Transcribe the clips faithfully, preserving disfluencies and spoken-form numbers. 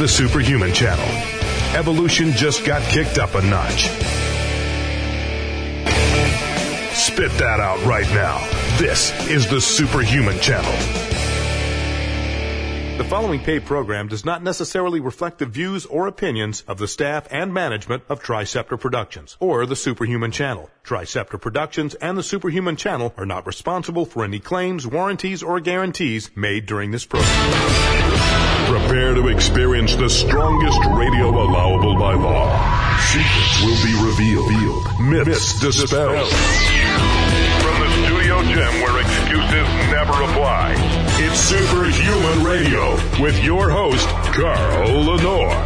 the Superhuman Channel. Evolution just got kicked up a notch. Spit that out right now. This is the Superhuman Channel. The following paid program does not necessarily reflect the views or opinions of the staff and management of Triceptor Productions or the Superhuman Channel. Triceptor Productions and the Superhuman Channel are not responsible for any claims, warranties, or guarantees made during this program. Prepare to experience the strongest radio allowable by law. Secrets will be revealed. Myths dispelled. From the studio gym where excuses never apply, it's Superhuman Radio with your host, Carl Lenore.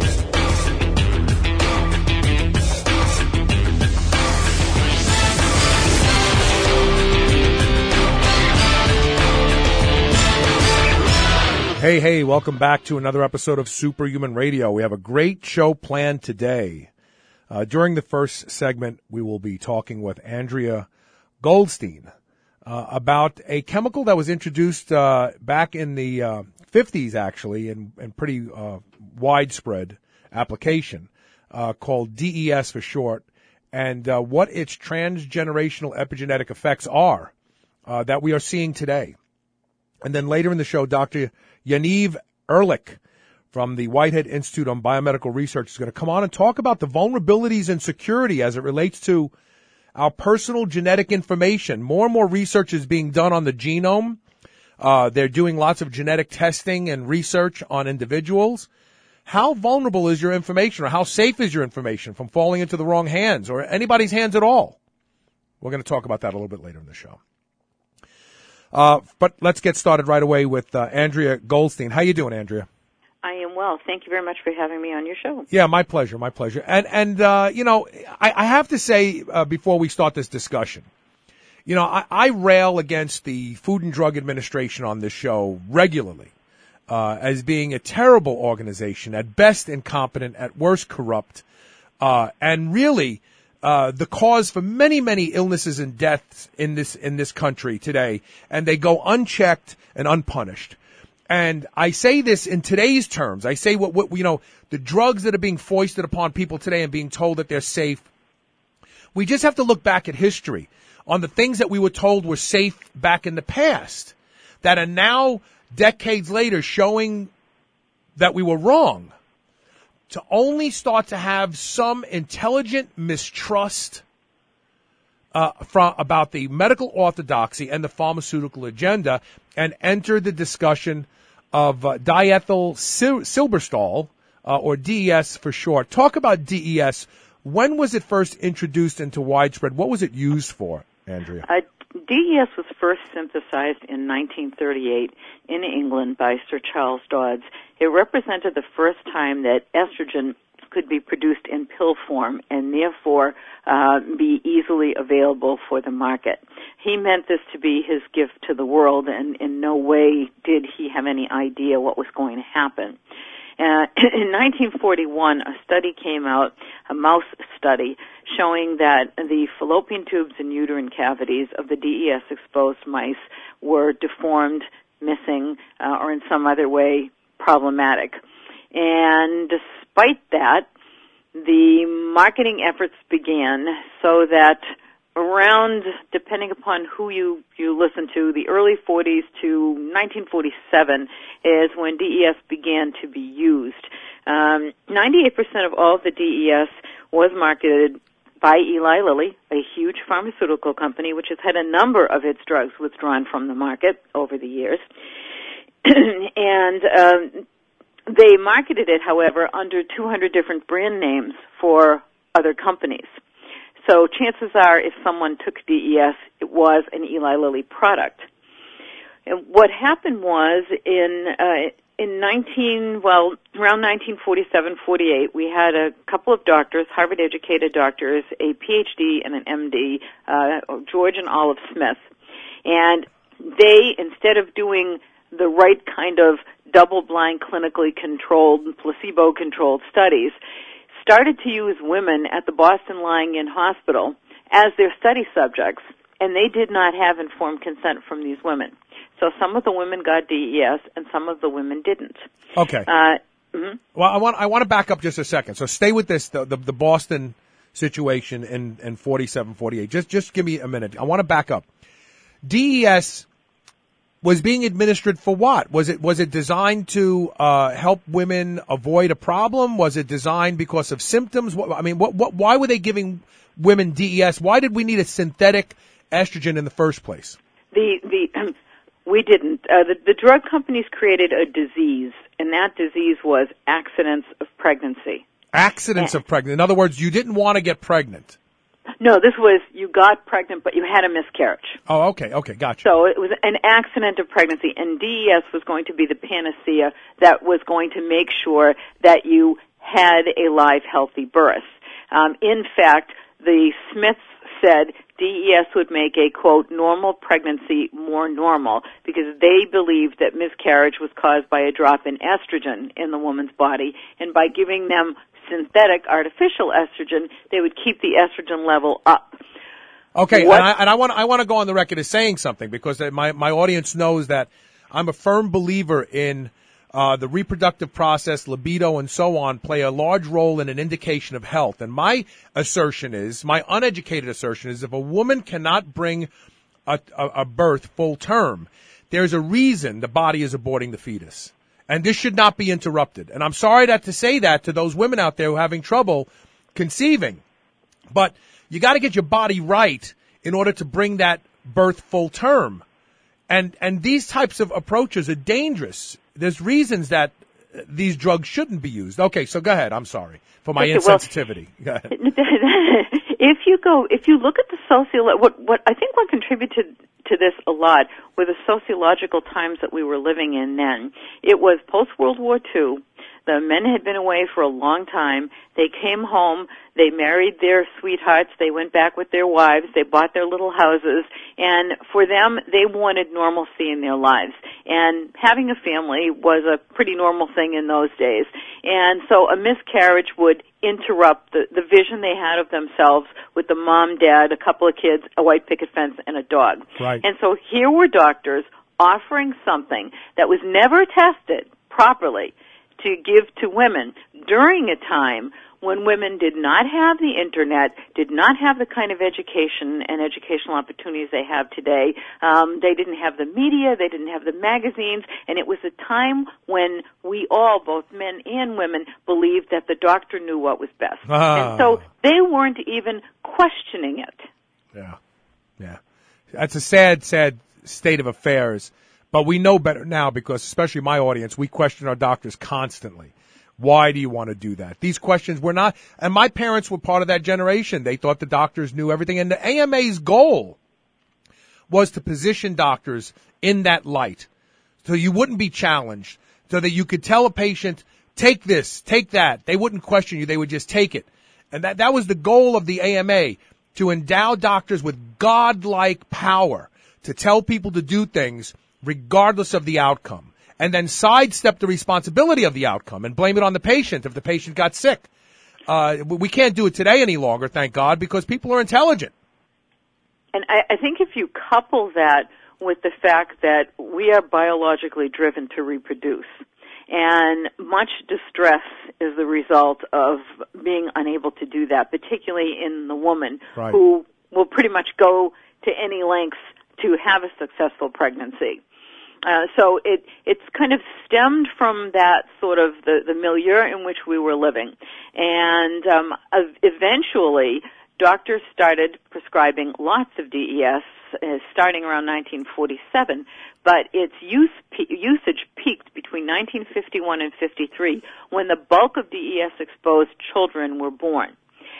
Hey, hey, welcome back to another episode of Superhuman Radio. We have a great show planned today. Uh, during the first segment, we will be talking with Andrea Goldstein uh, about a chemical that was introduced uh, back in the uh, fifties, actually, in, in pretty uh, widespread application, uh, called D E S for short, and uh, what its transgenerational epigenetic effects are uh, that we are seeing today. And then later in the show, Doctor Yaniv Ehrlich from the Whitehead Institute on Biomedical Research is going to come on and talk about the vulnerabilities and security as it relates to our personal genetic information. More and more research is being done on the genome. Uh, they're doing lots of genetic testing and research on individuals. How vulnerable is your information, or how safe is your information from falling into the wrong hands or anybody's hands at all? We're going to talk about that a little bit later in the show. Uh, but let's get started right away with uh, Andrea Goldstein. How you doing, Andrea? I am well. Thank you very much for having me on your show. Yeah, my pleasure, my pleasure. And, and uh, you know, I, I have to say uh, before we start this discussion, you know, I, I rail against the Food and Drug Administration on this show regularly uh, as being a terrible organization, at best incompetent, at worst corrupt, uh, and really Uh, the cause for many, many illnesses and deaths in this, in this country today, and they go unchecked and unpunished. And I say this in today's terms. I say what, what, you know, the drugs that are being foisted upon people today and being told that they're safe. We just have to look back at history on the things that we were told were safe back in the past that are now, decades later, showing that we were wrong. To only start to have some intelligent mistrust uh, from, about the medical orthodoxy and the pharmaceutical agenda, and enter the discussion of uh, diethyl sil- silberstol, uh, or D E S for short. Talk about D E S. When was it first introduced into widespread? What was it used for, Andrea? Uh, D E S was first synthesized in nineteen thirty-eight in England by Sir Charles Dodds. It represented the first time that estrogen could be produced in pill form and therefore uh, be easily available for the market. He meant this to be his gift to the world, and in no way did he have any idea what was going to happen. Uh, in nineteen forty-one, a study came out, a mouse study, showing that the fallopian tubes and uterine cavities of the D E S-exposed mice were deformed, missing, uh, or in some other way problematic. And despite that, the marketing efforts began so that around, depending upon who you, you listen to, the early forties to nineteen forty-seven is when D E S began to be used. Um, ninety-eight percent of all of the D E S was marketed by Eli Lilly, a huge pharmaceutical company which has had a number of its drugs withdrawn from the market over the years. and um, they marketed it, however, under two hundred different brand names for other companies. So chances are, if someone took D E S, it was an Eli Lilly product. And what happened was in uh, in nineteen well around nineteen forty-seven forty-eight, we had a couple of doctors, Harvard-educated doctors, a P H D and an M D, uh, George and Olive Smith, and they, instead of doing the right kind of double-blind, clinically controlled, placebo-controlled studies, started to use women at the Boston Lying-in Hospital as their study subjects, and they did not have informed consent from these women. So some of the women got D E S, and some of the women didn't. Okay. Uh, Mm-hmm. Well, I want I want to back up just a second. So stay with this, the the, the Boston situation in, in forty-seven forty-eight. Just just give me a minute. I want to back up. D E S was being administered for what? Was it was it designed to uh, help women avoid a problem? Was it designed because of symptoms? What, I mean, what what? Why were they giving women D E S? Why did we need a synthetic estrogen in the first place? The the um, we didn't. Uh, the, the drug companies created a disease, and that disease was accidents of pregnancy. Accidents and, of pregnancy. In other words, you didn't want to get pregnant. No, this was you got pregnant, but you had a miscarriage. Oh, okay, okay, gotcha. So it was an accident of pregnancy, and D E S was going to be the panacea that was going to make sure that you had a live, healthy birth. Um, in fact, the Smiths said D E S would make a, quote, normal pregnancy more normal because they believed that miscarriage was caused by a drop in estrogen in the woman's body, and by giving them synthetic artificial estrogen, they would keep the estrogen level up. Okay, What? and I, and I want I want to go on the record as saying something because my my audience knows that I'm a firm believer in uh, the reproductive process, libido, and so on play a large role in an indication of health. And my assertion is, my uneducated assertion is, if a woman cannot bring a, a, a birth full term, there's a reason the body is aborting the fetus. And this should not be interrupted. And I'm sorry that to say that to those women out there who are having trouble conceiving. But you got to get your body right in order to bring that birth full term. And and these types of approaches are dangerous. There's reasons that these drugs shouldn't be used. Okay, so go ahead. I'm sorry for my Okay, insensitivity. Well, go ahead. If you go, if you look at the socio, what what I think what contributed to this a lot were the sociological times that we were living in then. It was post World War Two. The men had been away for a long time. They came home. They married their sweethearts. They went back with their wives. They bought their little houses. And for them, they wanted normalcy in their lives. And having a family was a pretty normal thing in those days. And so a miscarriage would interrupt the, the vision they had of themselves with the mom, dad, a couple of kids, a white picket fence, and a dog. Right. And so here were doctors offering something that was never tested properly to give to women during a time when women did not have the internet, did not have the kind of education and educational opportunities they have today. Um, they didn't have the media, they didn't have the magazines, and it was a time when we all, both men and women, believed that the doctor knew what was best. Ah. And so they weren't even questioning it. Yeah, yeah. That's a sad, sad state of affairs. But we know better now because, especially my audience, we question our doctors constantly. Why do you want to do that? These questions were not, and my parents were part of that generation. They thought the doctors knew everything. And the A M A's goal was to position doctors in that light so you wouldn't be challenged, so that you could tell a patient, take this, take that. They wouldn't question you. They would just take it. And that, that was the goal of the A M A, to endow doctors with godlike power to tell people to do things regardless of the outcome, and then sidestep the responsibility of the outcome and blame it on the patient if the patient got sick. Uh, we can't do it today any longer, thank God, because people are intelligent. And I, I think if you couple that with the fact that we are biologically driven to reproduce, and much distress is the result of being unable to do that, particularly in the woman, right, who will pretty much go to any lengths to have a successful pregnancy. Uh, so it it's kind of stemmed from that sort of the, the milieu in which we were living. And um, eventually, doctors started prescribing lots of D E S, uh, starting around nineteen forty-seven, but its use, pe- usage peaked between nineteen fifty-one and fifty-three, when the bulk of D E S-exposed children were born.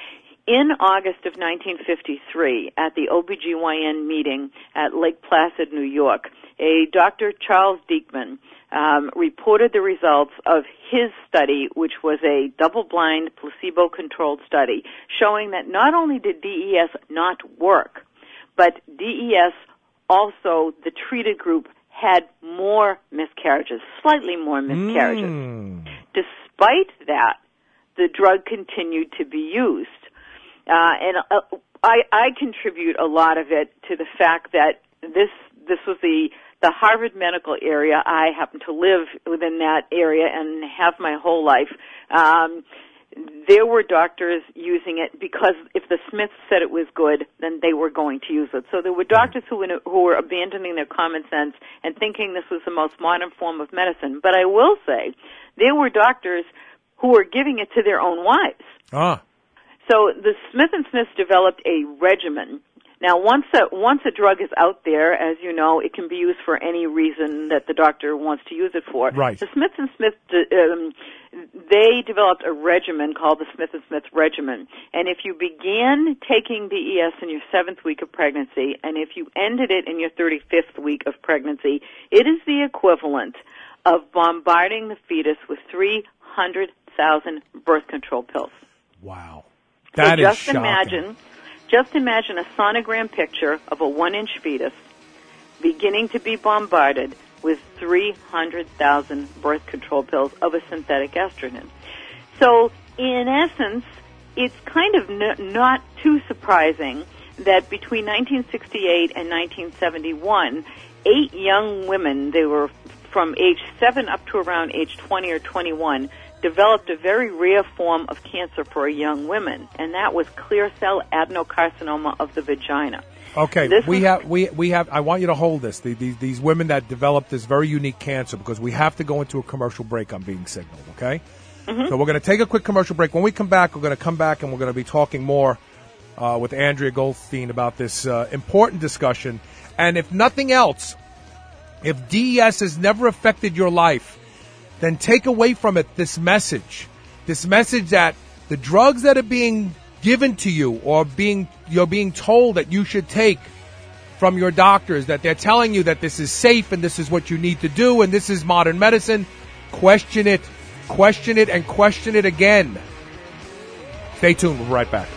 In August of nineteen fifty-three, at the O B G Y N meeting at Lake Placid, New York, a Doctor Charles Diekman um, reported the results of his study, which was a double-blind, placebo-controlled study, showing that not only did D E S not work, but D E S also, the treated group, had more miscarriages, slightly more miscarriages. Mm. Despite that, the drug continued to be used. Uh, and uh, I, I contribute a lot of it to the fact that this this was the the Harvard medical area, I happen to live within that area and have my whole life. Um, there were doctors using it because if the Smiths said it was good, then they were going to use it. So there were doctors who, who were abandoning their common sense and thinking this was the most modern form of medicine. But I will say, there were doctors who were giving it to their own wives. Ah. So the Smith and Smith developed a regimen. Now, once a, once a drug is out there, as you know, it can be used for any reason that the doctor wants to use it for. Right. The Smith and Smith, um, they developed a regimen called the Smith and Smith regimen. And if you began taking D E S in your seventh week of pregnancy, and if you ended it in your thirty-fifth week of pregnancy, it is the equivalent of bombarding the fetus with three hundred thousand birth control pills. Wow. That so is just shocking. imagine, just imagine a sonogram picture of a one-inch fetus beginning to be bombarded with three hundred thousand birth control pills of a synthetic estrogen. So, in essence, it's kind of n- not too surprising that between nineteen sixty-eight and nineteen seventy-one, eight young women, they were from age seven up to around age twenty or twenty-one, developed a very rare form of cancer for young women, and that was clear cell adenocarcinoma of the vagina. Okay, This we was- have we we have. I want you to hold this. The, these these women that developed this very unique cancer, because we have to go into a commercial break. I'm being signaled. Okay, Mm-hmm. so we're going to take a quick commercial break. When we come back, we're going to come back and we're going to be talking more uh, with Andrea Goldstein about this uh, important discussion. And if nothing else, if D E S has never affected your life, then take away from it this message, this message that the drugs that are being given to you or being you're being told that you should take from your doctors, that they're telling you that this is safe and this is what you need to do and this is modern medicine, question it, question it, and question it again. Stay tuned. We'll be right back.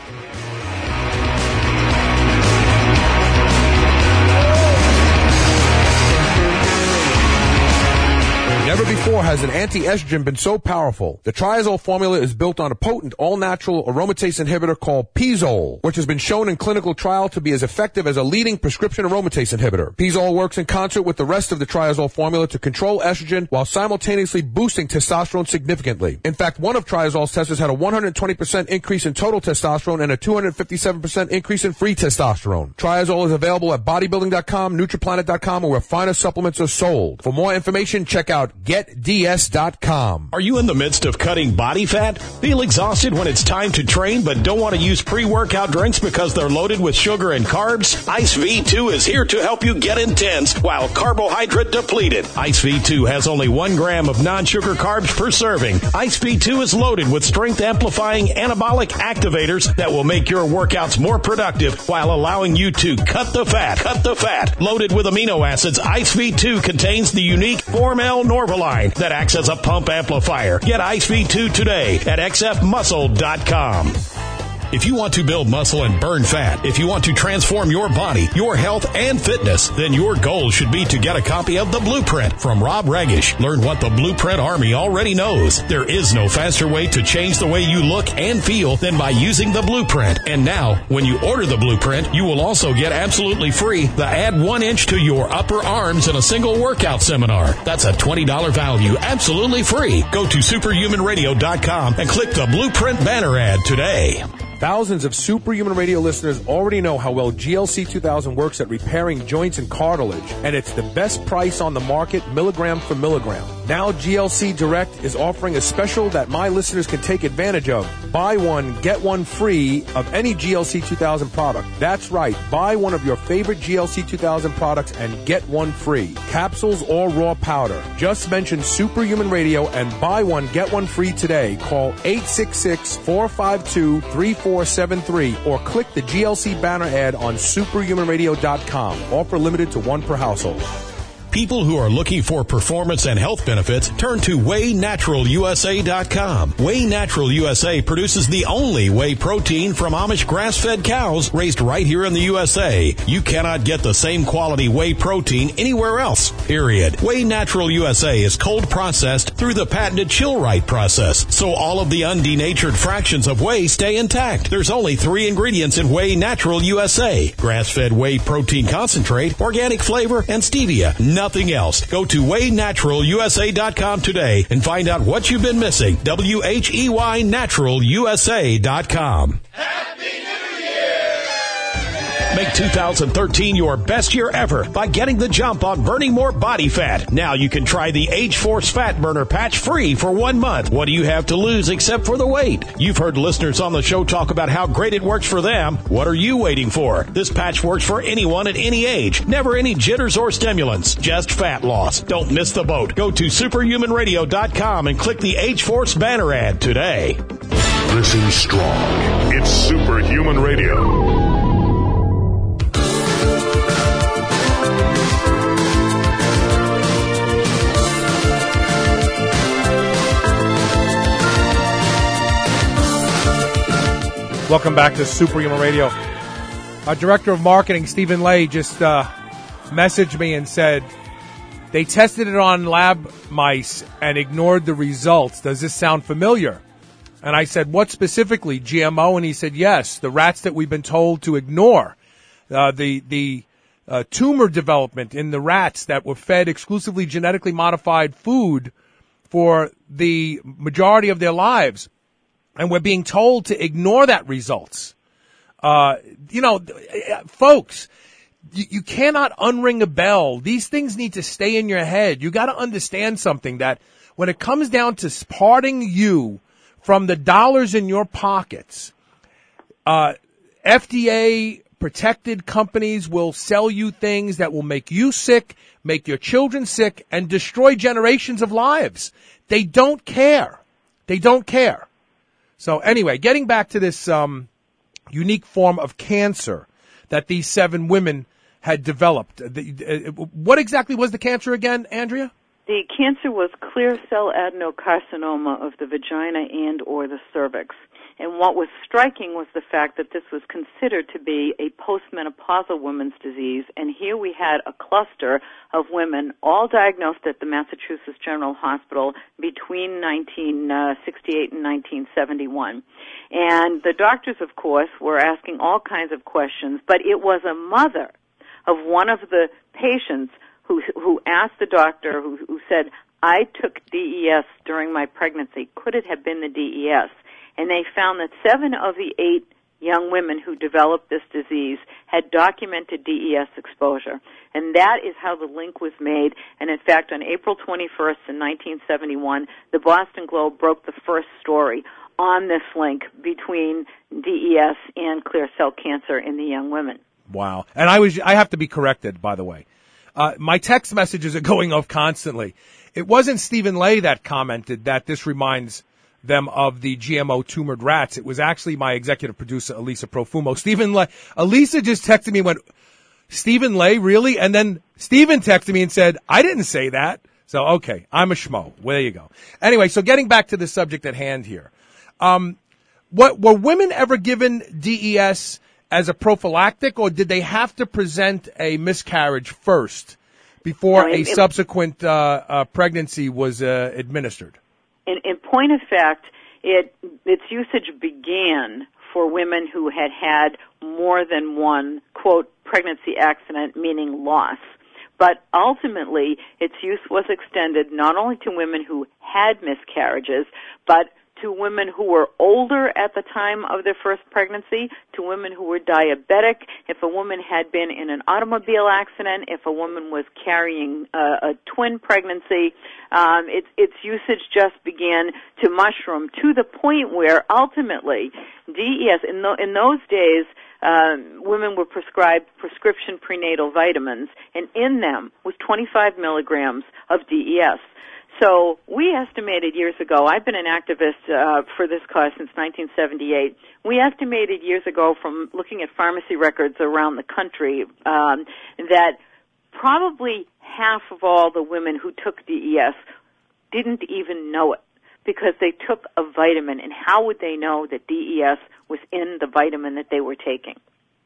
Never before has an anti-estrogen been so powerful. The Triazole formula is built on a potent, all-natural aromatase inhibitor called Pizole, which has been shown in clinical trial to be as effective as a leading prescription aromatase inhibitor. Pizole works in concert with the rest of the Triazole formula to control estrogen while simultaneously boosting testosterone significantly. In fact, one of Triazole's testers had a one hundred twenty percent increase in total testosterone and a two hundred fifty-seven percent increase in free testosterone. Triazole is available at bodybuilding dot com, Nutriplanet dot com, or where finer supplements are sold. For more information, check out get d s dot com. Are you in the midst of cutting body fat? Feel exhausted when it's time to train but don't want to use pre-workout drinks because they're loaded with sugar and carbs? Ice V two is here to help you get intense while carbohydrate depleted. Ice V two has only one gram of non-sugar carbs per serving. Ice V two is loaded with strength-amplifying anabolic activators that will make your workouts more productive while allowing you to cut the fat. Cut the fat. Loaded with amino acids, Ice V two contains the unique Form L Norvaline that acts as a pump amplifier. Get Ice V two today at x f muscle dot com. If you want to build muscle and burn fat, if you want to transform your body, your health, and fitness, then your goal should be to get a copy of The Blueprint from Rob Regish. Learn what the Blueprint Army already knows. There is no faster way to change the way you look and feel than by using The Blueprint. And now, when you order The Blueprint, you will also get absolutely free the Add One Inch to Your Upper Arms in a Single Workout Seminar. That's a twenty dollars value, absolutely free. Go to superhuman radio dot com and click the Blueprint banner ad today. Thousands of Superhuman Radio listeners already know how well G L C two thousand works at repairing joints and cartilage, and it's the best price on the market, milligram for milligram. Now G L C Direct is offering a special that my listeners can take advantage of. Buy one, get one free of any G L C two thousand product. That's right, buy one of your favorite G L C two thousand products and get one free. Capsules or raw powder. Just mention Superhuman Radio and buy one, get one free today. Call eight six six, four five two, three four seven three or click the G L C banner ad on superhuman radio dot com. Offer limited to one per household. People who are looking for performance and health benefits turn to Whey Natural U S A dot com. Whey Natural U S A produces the only whey protein from Amish grass-fed cows raised right here in the U S A. You cannot get the same quality whey protein anywhere else, period. Whey Natural U S A is cold processed through the patented chill-right process, so all of the undenatured fractions of whey stay intact. There's only three ingredients in Whey Natural U S A: grass-fed whey protein concentrate, organic flavor, and stevia. None nothing else. Go to weigh natural u s a dot com today and find out what you've been missing. W H E Y natural u s a dot com. Make two thousand thirteen your best year ever by getting the jump on burning more body fat. Now you can try the H-Force Fat Burner Patch free for one month. What do you have to lose except for the weight? You've heard listeners on the show talk about how great it works for them. What are you waiting for? This patch works for anyone at any age. Never any jitters or stimulants. Just fat loss. Don't miss the boat. Go to superhuman radio dot com and click the H-Force banner ad today. Listen strong. It's Superhuman Radio. Welcome back to Superhuman Radio. Our Director of Marketing, Stephen Lay, just uh, messaged me and said, they tested it on lab mice and ignored the results. Does this sound familiar? And I said, what specifically, G M O? And he said, yes, the rats that we've been told to ignore. Uh, the the uh, tumor development in the rats that were fed exclusively genetically modified food for the majority of their lives. And we're being told to ignore that results. Uh, you know, folks, you, you cannot unring a bell. These things need to stay in your head. You got to understand something, that when it comes down to parting you from the dollars in your pockets, uh, F D A protected companies will sell you things that will make you sick, make your children sick, and destroy generations of lives. They don't care. They don't care. So anyway, getting back to this um, unique form of cancer that these seven women had developed. The, uh, what exactly was the cancer again, Andrea? The cancer was clear cell adenocarcinoma of the vagina and or the cervix. And what was striking was the fact that this was considered to be a postmenopausal woman's disease. And here we had a cluster of women all diagnosed at the Massachusetts General Hospital between nineteen sixty-eight and nineteen seventy-one. And the doctors, of course, were asking all kinds of questions, but it was a mother of one of the patients who who asked the doctor, who, who said, I took D E S during my pregnancy. Could it have been the D E S? And they found that seven of the eight young women who developed this disease had documented D E S exposure. And that is how the link was made. And in fact, on April twenty-first in nineteen seventy-one, the Boston Globe broke the first story on this link between D E S and clear cell cancer in the young women. Wow. And I was, I have to be corrected, by the way. Uh, my text messages are going off constantly. It wasn't Stephen Lay that commented that this reminds them of the G M O tumored rats. It was actually my executive producer, Elisa Profumo. Stephen Lay, Elisa just texted me and went, Stephen Lay, really? And then Stephen texted me and said, I didn't say that. So, okay, I'm a schmo. Well, there you go. Anyway, so getting back to the subject at hand here. Um, what, were women ever given D E S as a prophylactic, or did they have to present a miscarriage first before no, it, a it, subsequent uh, uh, pregnancy was uh, administered? In, in point of fact, it, its usage began for women who had had more than one, quote, pregnancy accident, meaning loss. But ultimately, its use was extended not only to women who had miscarriages, but to women who were older at the time of their first pregnancy, to women who were diabetic, if a woman had been in an automobile accident, if a woman was carrying a, a twin pregnancy. Um, its, its usage just began to mushroom to the point where ultimately D E S, in, the, in those days, um, women were prescribed prescription prenatal vitamins, and in them was twenty-five milligrams of D E S. So we estimated years ago, I've been an activist uh, for this cause since nineteen seventy-eight, we estimated years ago from looking at pharmacy records around the country um, that probably half of all the women who took D E S didn't even know it because they took a vitamin, and how would they know that D E S was in the vitamin that they were taking?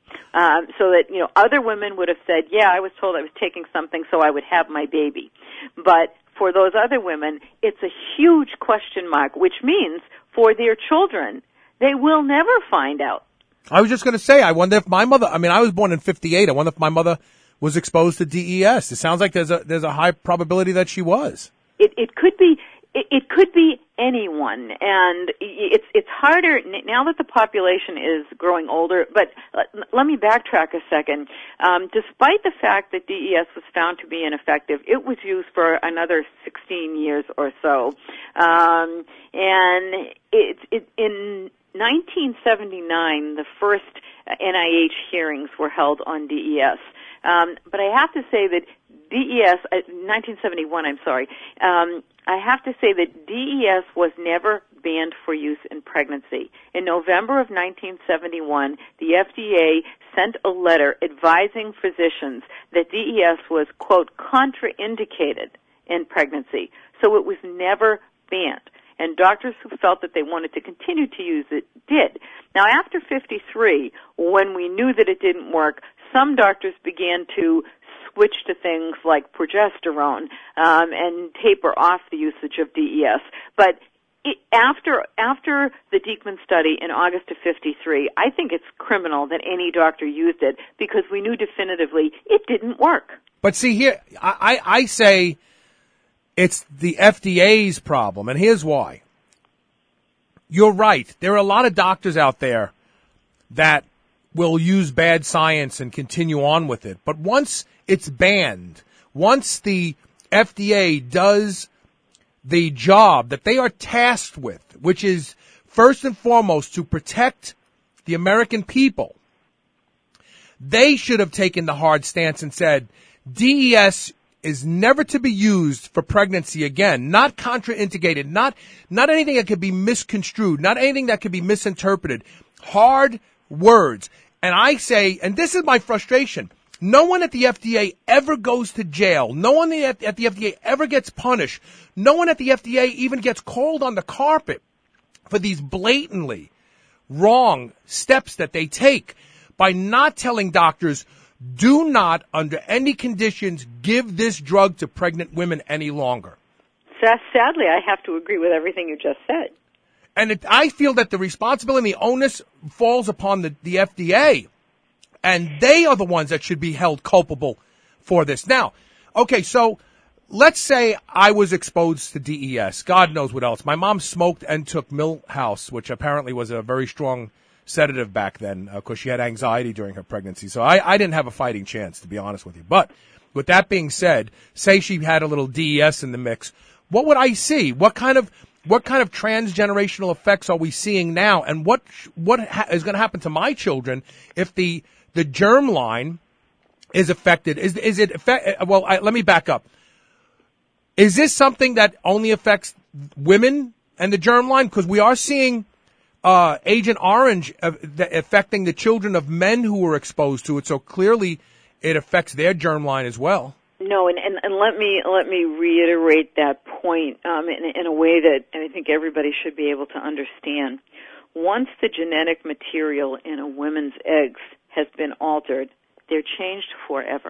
Um, so that, you know, other women would have said, yeah, I was told I was taking something so I would have my baby. But for those other women, it's a huge question mark, which means for their children, they will never find out. I was just going to say, I wonder if my mother, I mean, I was born in fifty-eight. I wonder if my mother was exposed to D E S. It sounds like there's a there's a high probability that she was. It, it could be. It, it could be anyone, and it's it's harder now that the population is growing older. But let, let me backtrack a second. Um, despite the fact that D E S was found to be ineffective, it was used for another sixteen years or so, um, and it, it in nineteen seventy-nine, the first N I H hearings were held on D E S. Um, but I have to say that D E S, uh, nineteen seventy-one, I'm sorry, um, I have to say that D E S was never banned for use in pregnancy. In November of nineteen seventy-one, the F D A sent a letter advising physicians that D E S was, quote, contraindicated in pregnancy. So it was never banned. And doctors who felt that they wanted to continue to use it did. Now, after fifty-three, when we knew that it didn't work, some doctors began to switch to things like progesterone um, and taper off the usage of D E S. But it, after after the Diekman study in August of fifty-three, I think it's criminal that any doctor used it because we knew definitively it didn't work. But see here, I, I, I say it's the F D A's problem, and here's why. You're right. There are a lot of doctors out there that will use bad science and continue on with it. But once it's banned, once the F D A does the job that they are tasked with, which is first and foremost to protect the American people, they should have taken the hard stance and said, D E S is never to be used for pregnancy again, not contraindicated, not not anything that could be misconstrued, not anything that could be misinterpreted. Hard words. And I say, and this is my frustration, no one at the F D A ever goes to jail. No one at the F D A ever gets punished. No one at the F D A even gets called on the carpet for these blatantly wrong steps that they take by not telling doctors, do not, under any conditions, give this drug to pregnant women any longer. Sadly, I have to agree with everything you just said. And it, I feel that the responsibility and the onus falls upon the, the F D A. And they are the ones that should be held culpable for this. Now, okay, so let's say I was exposed to D E S. God knows what else. My mom smoked and took Milhouse, which apparently was a very strong sedative back then because uh, she had anxiety during her pregnancy. So I, I didn't have a fighting chance, to be honest with you. But with that being said, say she had a little D E S in the mix, what would I see? What kind of what kind of transgenerational effects are we seeing now? And what what ha- is going to happen to my children if the the germ line is affected? Is is it affect? Well, I, let me back up. Is this something that only affects women and the germ line? Because we are seeing uh, Agent Orange uh, affecting the children of men who were exposed to it. So clearly, it affects their germ line as well. No, and, and, and let me let me reiterate that point um, in, in a way that I think everybody should be able to understand. Once the genetic material in a woman's eggs has been altered, they're changed forever.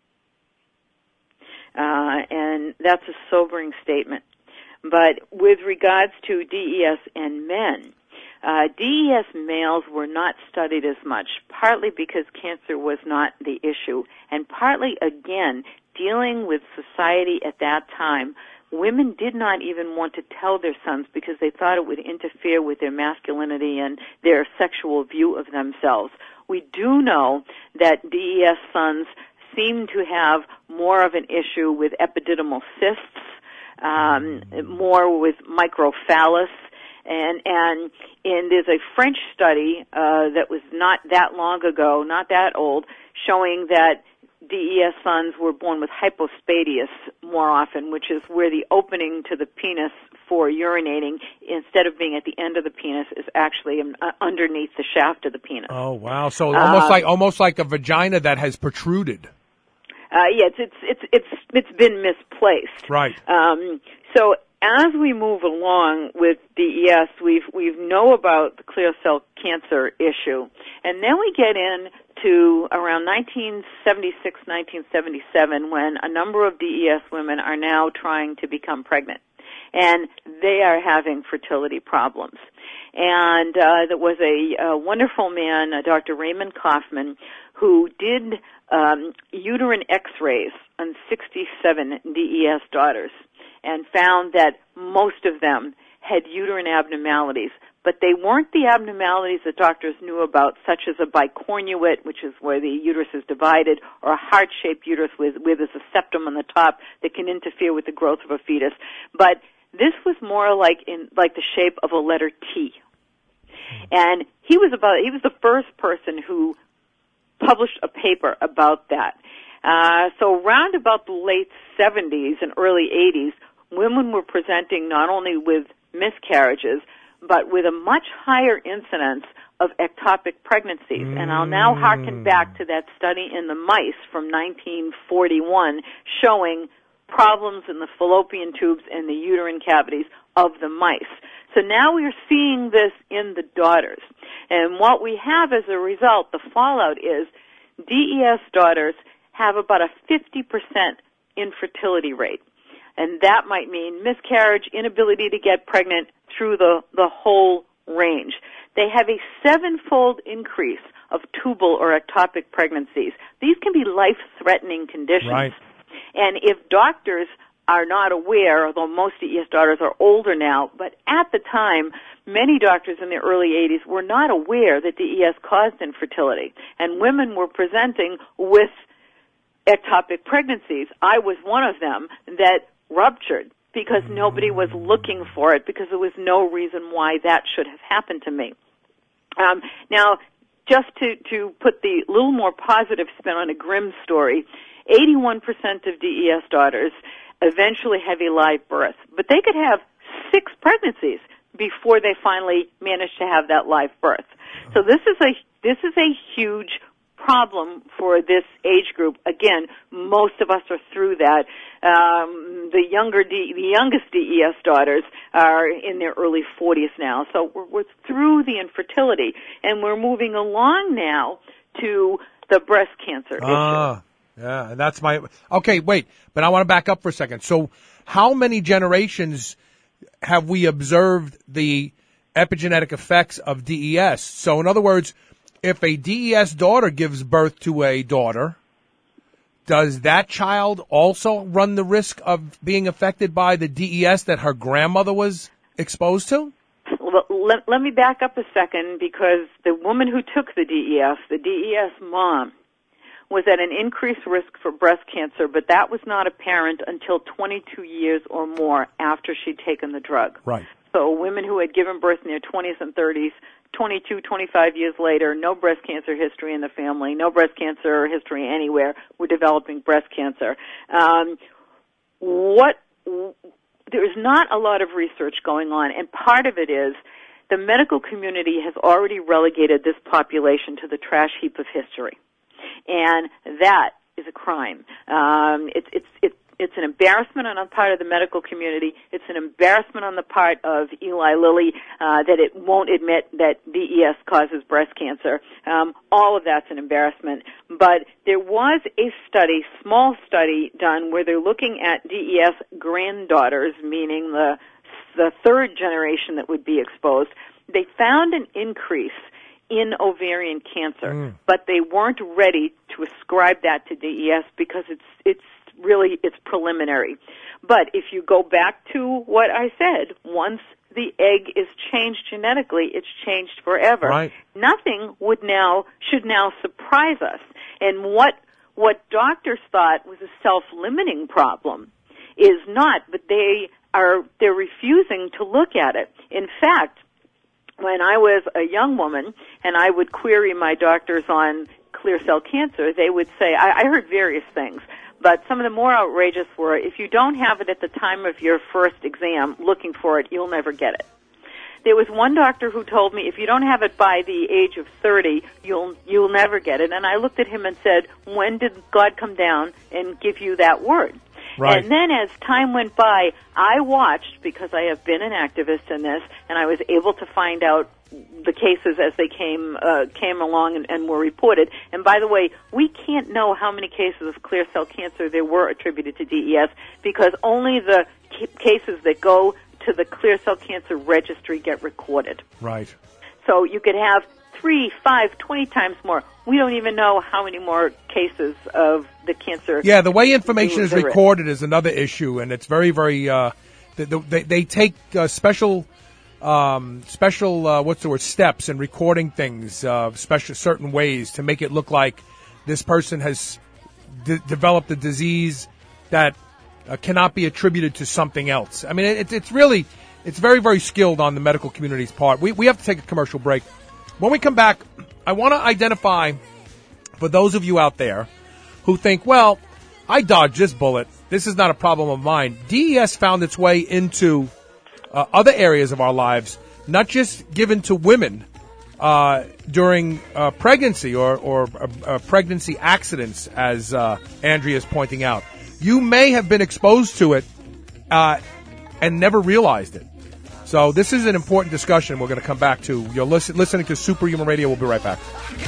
Uh, and that's a sobering statement. But with regards to D E S and men, uh, D E S males were not studied as much, partly because cancer was not the issue, and partly, again, dealing with society at that time. Women did not even want to tell their sons because they thought it would interfere with their masculinity and their sexual view of themselves. We do know that D E S sons seem to have more of an issue with epididymal cysts, um, more with microphallus, and and and there's a French study uh, that was not that long ago, not that old, showing that D E S sons were born with hypospadias more often, which is where the opening to the penis for urinating, instead of being at the end of the penis, is actually uh, underneath the shaft of the penis. Oh wow! So almost uh, like almost like a vagina that has protruded. Uh, yes, it's it's it's it's been misplaced. Right. Um, so as we move along with D E S, we've we know about the clear cell cancer issue, and then we get in to around nineteen seventy-six, nineteen seventy-seven, when a number of D E S women are now trying to become pregnant, and they are having fertility problems. And uh, there was a, a wonderful man, uh, Doctor Raymond Kaufman, who did um, uterine x-rays on sixty-seven D E S daughters and found that most of them had uterine abnormalities. But they weren't the abnormalities that doctors knew about, such as a bicornuate, which is where the uterus is divided, or a heart-shaped uterus with, where there's a septum on the top that can interfere with the growth of a fetus. But this was more like in like the shape of a letter T. And he was about he was the first person who published a paper about that. Uh, so around about the late seventies and early eighties, women were presenting not only with miscarriages, but with a much higher incidence of ectopic pregnancies. Mm. And I'll now harken back to that study in the mice from nineteen forty-one showing problems in the fallopian tubes and the uterine cavities of the mice. So now we're seeing this in the daughters. And what we have as a result, the fallout is D E S daughters have about a fifty percent infertility rate. And that might mean miscarriage, inability to get pregnant through the, the whole range. They have a sevenfold increase of tubal or ectopic pregnancies. These can be life-threatening conditions. Right. And if doctors are not aware, although most D E S daughters are older now, but at the time, many doctors in the early eighties were not aware that D E S caused infertility. And women were presenting with ectopic pregnancies. I was one of them that ruptured because nobody was looking for it, because there was no reason why that should have happened to me. Um, now, just to, to put the little more positive spin on a grim story, eighty-one percent of D E S daughters eventually have a live birth, but they could have six pregnancies before they finally manage to have that live birth. So this is a this is a huge problem for this age group. Again, most of us are through that. Um, the younger, D, the youngest D E S daughters are in their early forties now. So we're, we're through the infertility, and we're moving along now to the breast cancer ah, issue. Yeah, that's my okay. Wait, but I want to back up for a second. So, how many generations have we observed the epigenetic effects of D E S? So, in other words, if a D E S daughter gives birth to a daughter, does that child also run the risk of being affected by the D E S that her grandmother was exposed to? Well, let, let me back up a second, because the woman who took the D E S, the D E S mom, was at an increased risk for breast cancer, but that was not apparent until twenty-two years or more after she'd taken the drug. Right. So women who had given birth in their twenties and thirties, twenty-two, twenty-five years later, no breast cancer history in the family, no breast cancer history anywhere, were developing breast cancer. Um, what there is not a lot of research going on, and part of it is the medical community has already relegated this population to the trash heap of history. And that is a crime. Um, it's it's it's it's an embarrassment on the part of the medical community. It's an embarrassment on the part of Eli Lilly uh, that it won't admit that D E S causes breast cancer. Um, all of that's an embarrassment. But there was a study, small study done, where they're looking at D E S granddaughters, meaning the the third generation that would be exposed. They found an increase in ovarian cancer, mm. but they weren't ready to ascribe that to D E S because it's it's really it's preliminary. But if you go back to what I said, once the egg is changed genetically, it's changed forever. Right. Nothing would now should now surprise us. And what what doctors thought was a self-limiting problem is not, but they are they're refusing to look at it. In fact, when I was a young woman and I would query my doctors on clear cell cancer, they would say, I, I heard various things, but some of the more outrageous were, if you don't have it at the time of your first exam looking for it, you'll never get it. There was one doctor who told me, if you don't have it by the age of thirty, you'll you'll never get it. And I looked at him and said, when did God come down and give you that word? Right. And then as time went by, I watched, because I have been an activist in this, and I was able to find out the cases as they came uh, came along and, and were reported. And by the way, we can't know how many cases of clear cell cancer there were attributed to D E S, because only the cases that go to the clear cell cancer registry get recorded. Right. So you could have three, five, twenty times more. We don't even know how many more cases of the cancer. Yeah, the way information is there recorded is another issue, and it's very, very. Uh, they, they, they take uh, special, um, special. Uh, what's the word? Steps in recording things, uh, special certain ways to make it look like this person has d- developed a disease that uh, cannot be attributed to something else. I mean, it, it's really, it's very, very skilled on the medical community's part. We we have to take a commercial break. When we come back, I want to identify, for those of you out there who think, well, I dodged this bullet. This is not a problem of mine. D E S found its way into uh, other areas of our lives, not just given to women uh, during uh, pregnancy or, or uh, uh, pregnancy accidents, as uh, Andrea is pointing out. You may have been exposed to it uh, and never realized it. So this is an important discussion we're going to come back to. You're listen, listening to Superhuman Radio. We'll be right back.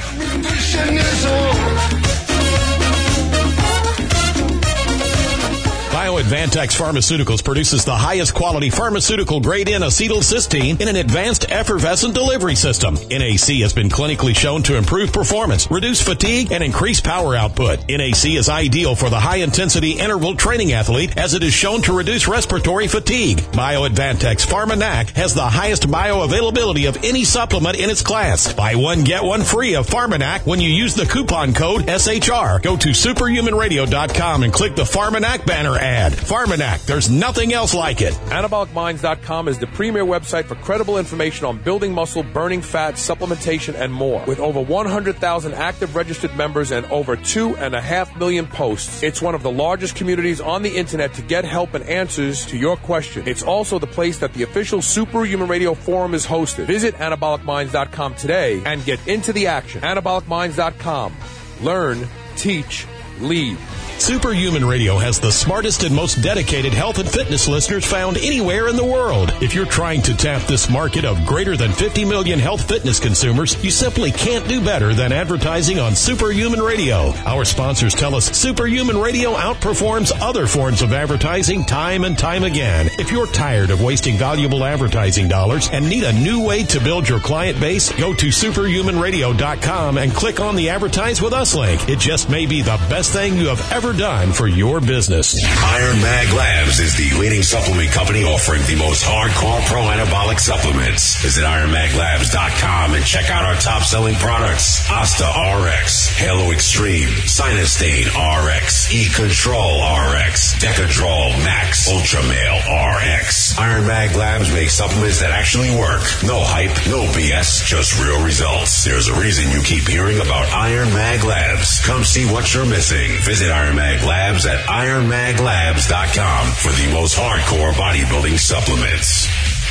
BioAdvantex Pharmaceuticals produces the highest quality pharmaceutical grade N acetylcysteine in an advanced effervescent delivery system. N A C has been clinically shown to improve performance, reduce fatigue, and increase power output. N A C is ideal for the high-intensity interval training athlete as it is shown to reduce respiratory fatigue. BioAdvantex PharmaNac has the highest bioavailability of any supplement in its class. Buy one, get one free of PharmaNac when you use the coupon code S H R. Go to superhuman radio dot com and click the PharmaNac banner ad. PharmaNac, there's nothing else like it. anabolic minds dot com is the premier website for credible information on building muscle, burning fat, supplementation, and more. With over one hundred thousand active registered members and over two and a half million posts, it's one of the largest communities on the internet to get help and answers to your question. It's also the place that the official Superhuman Radio Forum is hosted. Visit anabolic minds dot com today and get into the action. anabolic minds dot com. Learn, teach, lead. Superhuman Radio has the smartest and most dedicated health and fitness listeners found anywhere in the world. If you're trying to tap this market of greater than fifty million health fitness consumers, you simply can't do better than advertising on Superhuman Radio. Our sponsors tell us Superhuman Radio outperforms other forms of advertising time and time again. If you're tired of wasting valuable advertising dollars and need a new way to build your client base, go to superhuman radio dot com and click on the Advertise With Us link. It just may be the best thing you have ever done for your business. Iron Mag Labs is the leading supplement company offering the most hardcore pro-anabolic supplements. Visit iron mag labs dot com and check out our top-selling products. Asta R X, Halo Extreme, Sinustane R X, E-Control R X, Decadrol Max, Ultramale R X. Iron Mag Labs makes supplements that actually work. No hype, no B S, just real results. There's a reason you keep hearing about Iron Mag Labs. Come see what you're missing. Visit Iron Mag Labs at iron mag labs dot com for the most hardcore bodybuilding supplements.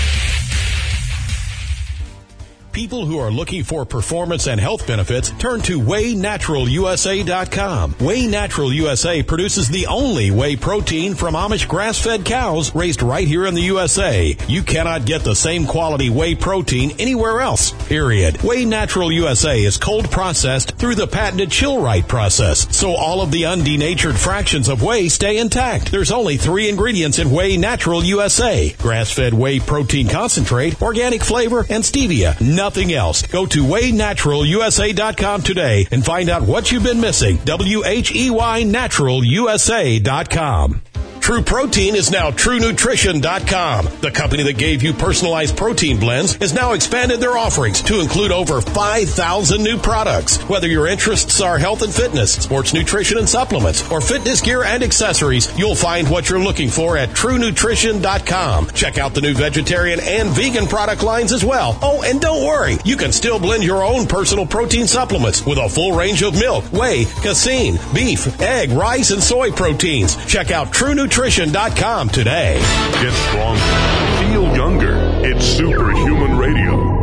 People who are looking for performance and health benefits turn to whey natural U S A dot com. Whey Natural U S A produces the only whey protein from Amish grass-fed cows raised right here in the U S A. You cannot get the same quality whey protein anywhere else, period. Whey Natural U S A is cold processed through the patented chill-right process, so all of the undenatured fractions of whey stay intact. There's only three ingredients in Whey Natural U S A: grass-fed whey protein concentrate, organic flavor, and stevia. Nothing else. Go to whey natural U S A dot com today and find out what you've been missing. W H E Y natural U S A dot com. True Protein is now true nutrition dot com. The company that gave you personalized protein blends has now expanded their offerings to include over five thousand new products. Whether your interests are health and fitness, sports nutrition and supplements, or fitness gear and accessories, you'll find what you're looking for at true nutrition dot com. Check out the new vegetarian and vegan product lines as well. Oh, and don't worry, you can still blend your own personal protein supplements with a full range of milk, whey, casein, beef, egg, rice, and soy proteins. Check out true nutrition dot com today. Get stronger. Feel younger. It's Superhuman Radio.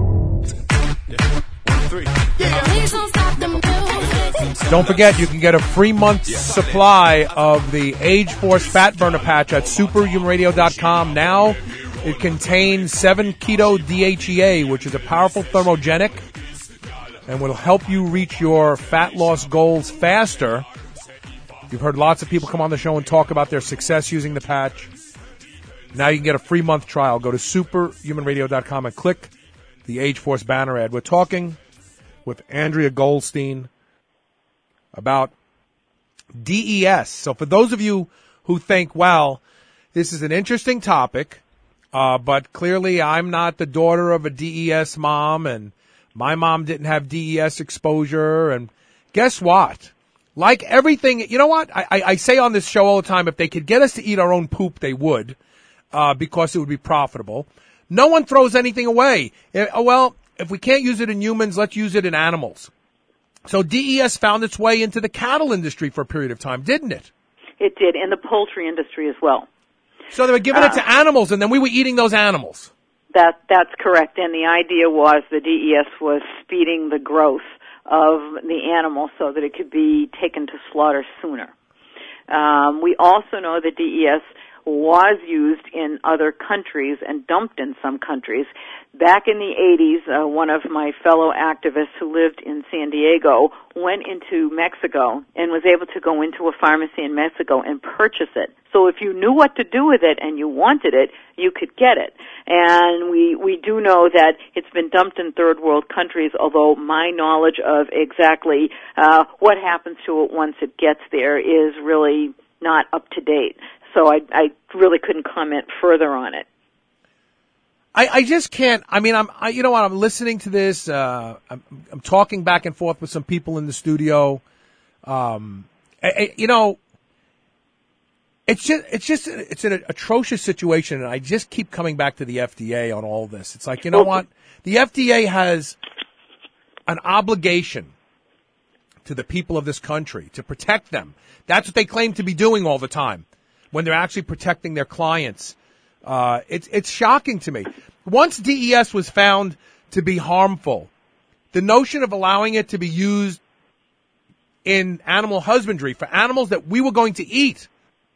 Don't forget, you can get a free month's supply of the Age Force Fat Burner Patch at superhuman radio dot com. Now, it contains seven keto D H E A, which is a powerful thermogenic and will help you reach your fat loss goals faster. You've heard lots of people come on the show and talk about their success using the patch. Now you can get a free month trial. Go to superhuman radio dot com and click the Age Force banner ad. We're talking with Andrea Goldstein about D E S. So for those of you who think, well, this is an interesting topic, uh, but clearly I'm not the daughter of a D E S mom, and my mom didn't have D E S exposure, and guess what? Like everything, you know what? I, I, I say on this show all the time, if they could get us to eat our own poop, they would, uh, because it would be profitable. No one throws anything away. Uh, well, if we can't use it in humans, let's use it in animals. So D E S found its way into the cattle industry for a period of time, didn't it? It did, and the poultry industry as well. So they were giving uh, it to animals, and then we were eating those animals. That that's correct, and the idea was the D E S was speeding the growth of the animal so that it could be taken to slaughter sooner. Um, we also know that D E S was used in other countries and dumped in some countries. Back in the eighties, uh, one of my fellow activists who lived in San Diego went into Mexico and was able to go into a pharmacy in Mexico and purchase it. So if you knew what to do with it and you wanted it, you could get it. And we, we do know that it's been dumped in third world countries, although my knowledge of exactly uh, what happens to it once it gets there is really not up to date. So I, I really couldn't comment further on it. I, I just can't. I mean, I'm. I, you know what? I'm listening to this. Uh, I'm, I'm talking back and forth with some people in the studio. Um, I, I, you know, it's just, it's just, it's an atrocious situation, and I just keep coming back to the F D A on all this. It's like, you know what? The F D A has an obligation to the people of this country to protect them. That's what they claim to be doing all the time when they're actually protecting their clients. Uh, it's, it's shocking to me. Once D E S was found to be harmful, the notion of allowing it to be used in animal husbandry for animals that we were going to eat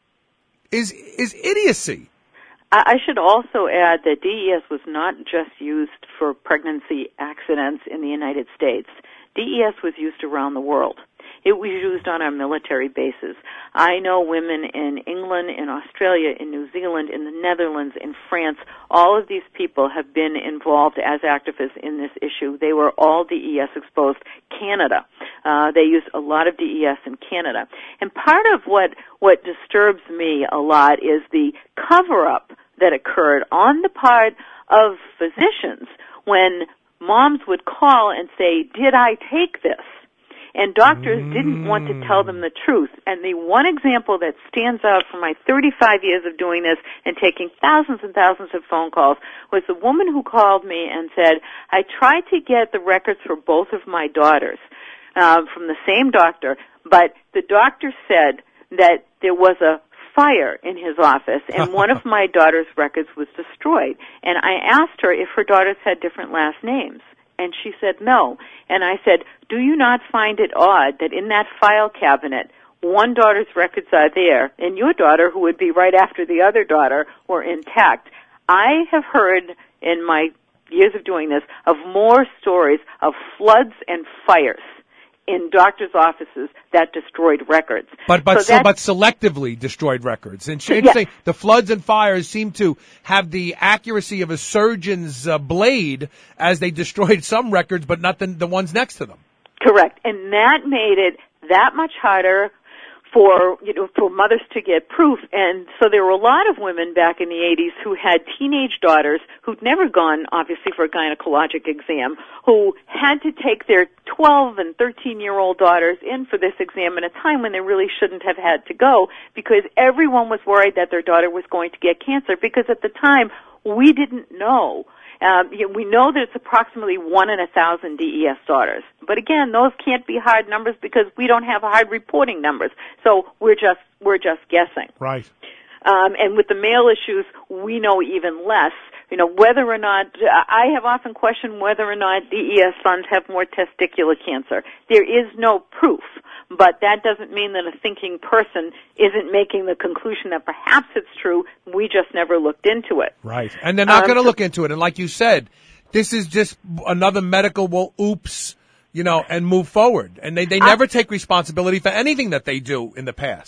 is, is idiocy. I should also add that D E S was not just used for pregnancy accidents in the United States. D E S was used around the world. It was used on our military bases. I know women in England, in Australia, in New Zealand, in the Netherlands, in France. All of these people have been involved as activists in this issue. They were all D E S exposed. Canada, uh, they used a lot of D E S in Canada. And part of what, what disturbs me a lot is the cover-up that occurred on the part of physicians when moms would call and say, did I take this? And doctors mm. didn't want to tell them the truth. And the one example that stands out from my thirty-five years of doing this and taking thousands and thousands of phone calls was the woman who called me and said, I tried to get the records for both of my daughters uh, from the same doctor, but the doctor said that there was a fire in his office and one of my daughter's records was destroyed. And I asked her if her daughters had different last names. And she said no. And I said, do you not find it odd that in that file cabinet, one daughter's records are there, and your daughter, who would be right after the other daughter, were intact? I have heard in my years of doing this of more stories of floods and fires in doctors' offices that destroyed records. But but so so, but selectively destroyed records. And interesting, yes. The floods and fires seem to have the accuracy of a surgeon's uh, blade as they destroyed some records, but not the, the ones next to them. Correct. And that made it that much harder for, you know, for mothers to get proof. And so there were a lot of women back in the eighties who had teenage daughters who'd never gone, obviously, for a gynecologic exam, who had to take their twelve and thirteen-year-old daughters in for this exam at a time when they really shouldn't have had to go because everyone was worried that their daughter was going to get cancer because at the time we didn't know. Um, you know, we know that it's approximately one in a thousand D E S daughters. But again, those can't be hard numbers because we don't have hard reporting numbers. So we're just, we're just guessing. Right. Um, and with the male issues, we know even less. You know, whether or not, I have often questioned whether or not D E S sons have more testicular cancer. There is no proof. But that doesn't mean that a thinking person isn't making the conclusion that perhaps it's true. We just never looked into it. Right. And they're not um, going to so, look into it. And like you said, this is just another medical, well, oops, you know, and move forward. And they, they never I, take responsibility for anything that they do in the past.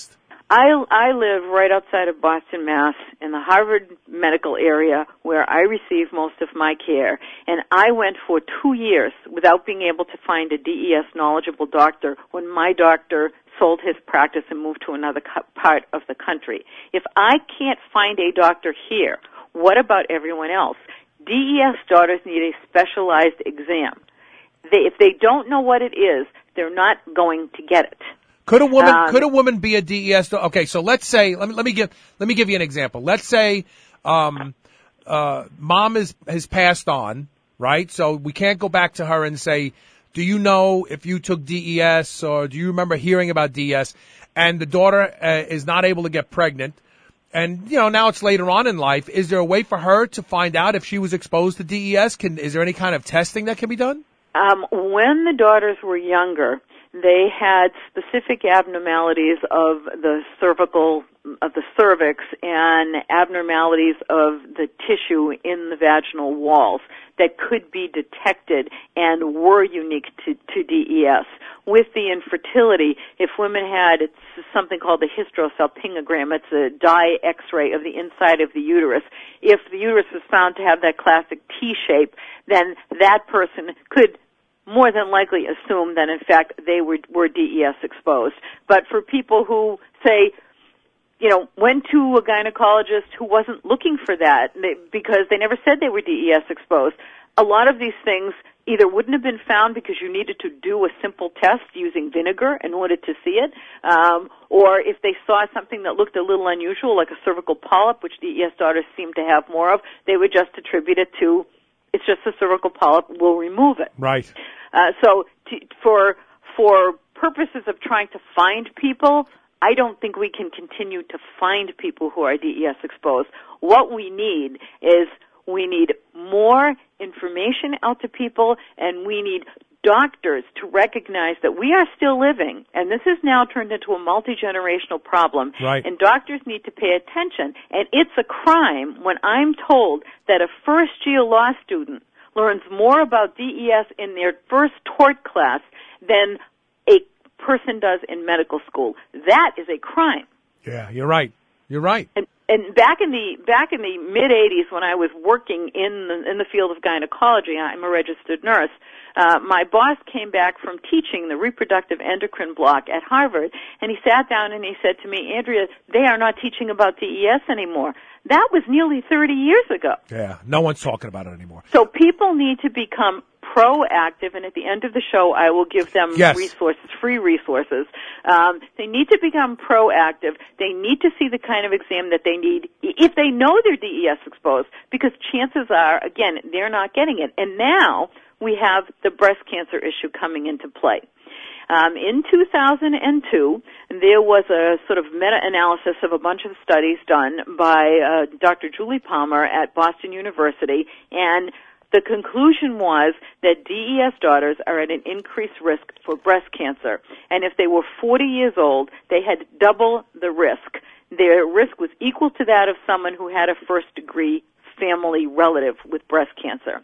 I, I live right outside of Boston, Mass, in the Harvard medical area where I receive most of my care. And I went for two years without being able to find a D E S knowledgeable doctor when my doctor sold his practice and moved to another co- part of the country. If I can't find a doctor here, what about everyone else? D E S daughters need a specialized exam. They, if they don't know what it is, they're not going to get it. Could a woman Um, could a woman be a D E S? Okay, so let's say let me let me give let me give you an example. Let's say um, uh, mom is has passed on, right? So we can't go back to her and say, "Do you know if you took D E S or do you remember hearing about D E S?" And the daughter uh, is not able to get pregnant, and you know now it's later on in life. Is there a way for her to find out if she was exposed to D E S? Can is there any kind of testing that can be done? Um, when the daughters were younger, they had specific abnormalities of the cervical, of the cervix, and abnormalities of the tissue in the vaginal walls that could be detected and were unique to, to D E S. With the infertility, if women had, it's something called the hysterosalpingogram. It's a dye X-ray of the inside of the uterus. If the uterus was found to have that classic T shape, then that person could more than likely assume that, in fact, they were, were D E S exposed. But for people who, say, you know, went to a gynecologist who wasn't looking for that they, because they never said they were D E S exposed, a lot of these things either wouldn't have been found because you needed to do a simple test using vinegar in order to see it, um, or if they saw something that looked a little unusual, like a cervical polyp, which D E S daughters seem to have more of, they would just attribute it to, it's just a cervical polyp, we'll remove it. Right. Uh, so to, for for purposes of trying to find people, I don't think we can continue to find people who are D E S exposed. What we need is we need more information out to people, and we need doctors to recognize that we are still living, and this has now turned into a multi-generational problem, right. And doctors need to pay attention. And it's a crime when I'm told that a first-year law student learns more about D E S in their first tort class than a person does in medical school. That is a crime. Yeah, you're right. You're right. And, and back in the back in the mid eighties, when I was working in the, in the field of gynecology, I'm a registered nurse. Uh, my boss came back from teaching the reproductive endocrine block at Harvard, and he sat down and he said to me, "Andrea, they are not teaching about D E S anymore." That was nearly thirty years ago. Yeah, no one's talking about it anymore. So people need to become proactive, and at the end of the show, I will give them yes. resources, free resources. Um, they need to become proactive. They need to see the kind of exam that they need if they know they're D E S exposed, because chances are, again, they're not getting it. And now we have the breast cancer issue coming into play. Um, in two thousand two, there was a sort of meta-analysis of a bunch of studies done by uh, Doctor Julie Palmer at Boston University, and the conclusion was that D E S daughters are at an increased risk for breast cancer. And if they were forty years old, they had double the risk. Their risk was equal to that of someone who had a first-degree family relative with breast cancer.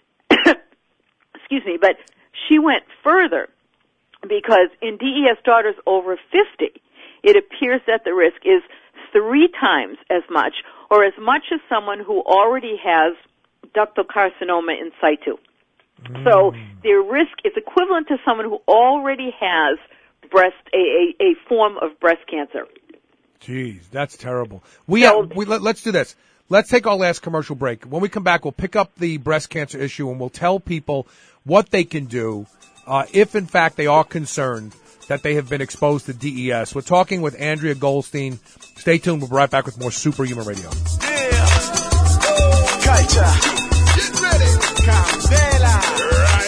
Excuse me, but she went further, because in D E S daughters over fifty, it appears that the risk is three times as much, or as much as someone who already has ductal carcinoma in situ. Mm. So their risk is equivalent to someone who already has breast a, a, a form of breast cancer. Jeez, that's terrible. We, so, uh, we let, let's do this. Let's take our last commercial break. When we come back, we'll pick up the breast cancer issue and we'll tell people what they can do uh, if, in fact, they are concerned that they have been exposed to D E S. We're talking with Andrea Goldstein. Stay tuned. We'll be right back with more Superhuman Radio. Yeah. Culture. Get ready. Candela.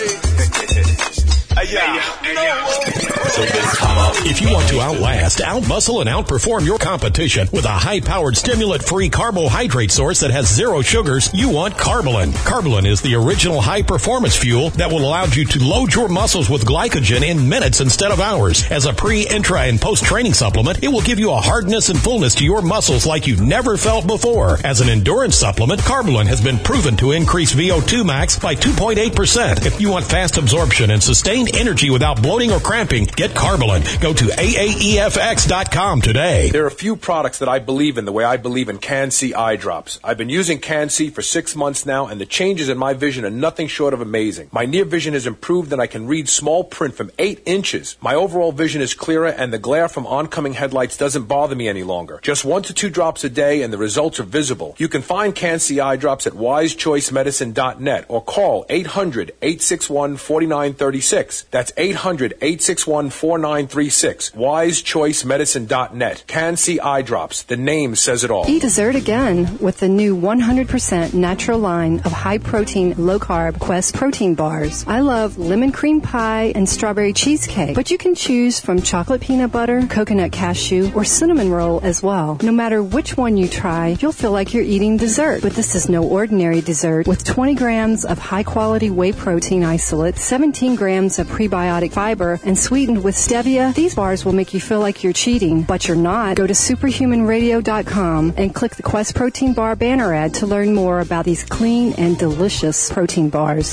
Right. Yeah. If you want to outlast, outmuscle, and outperform your competition with a high-powered stimulant-free carbohydrate source that has zero sugars, you want Carbolin. Carbolin is the original high-performance fuel that will allow you to load your muscles with glycogen in minutes instead of hours. As a pre, intra, and post-training supplement, it will give you a hardness and fullness to your muscles like you've never felt before. As an endurance supplement, Carbolin has been proven to increase V O two max by two point eight percent. If you want fast absorption and sustained energy without bloating or cramping, get Carbolin. Go to A A E F X dot com today. There are a few products that I believe in the way I believe in Can-C eye drops. I've been using Can-C for six months now, and the changes in my vision are nothing short of amazing. My near vision has improved, and I can read small print from eight inches. My overall vision is clearer, and the glare from oncoming headlights doesn't bother me any longer. Just one to two drops a day, and the results are visible. You can find Can-C eye drops at wise choice medicine dot net or call eight hundred, eight six one, four nine three six. That's eight hundred, eight six one, four nine three six. wise choice medicine dot net. Can-C eye drops. The name says it all. Eat dessert again with the new one hundred percent natural line of high-protein, low-carb Quest protein bars. I love lemon cream pie and strawberry cheesecake, but you can choose from chocolate peanut butter, coconut cashew, or cinnamon roll as well. No matter which one you try, you'll feel like you're eating dessert. But this is no ordinary dessert. With twenty grams of high-quality whey protein isolate, seventeen grams of prebiotic fiber, and sweetened with stevia, these bars will make you feel like you're cheating, but you're not. Go to superhuman radio dot com and click the Quest Protein Bar banner ad to learn more about these clean and delicious protein bars.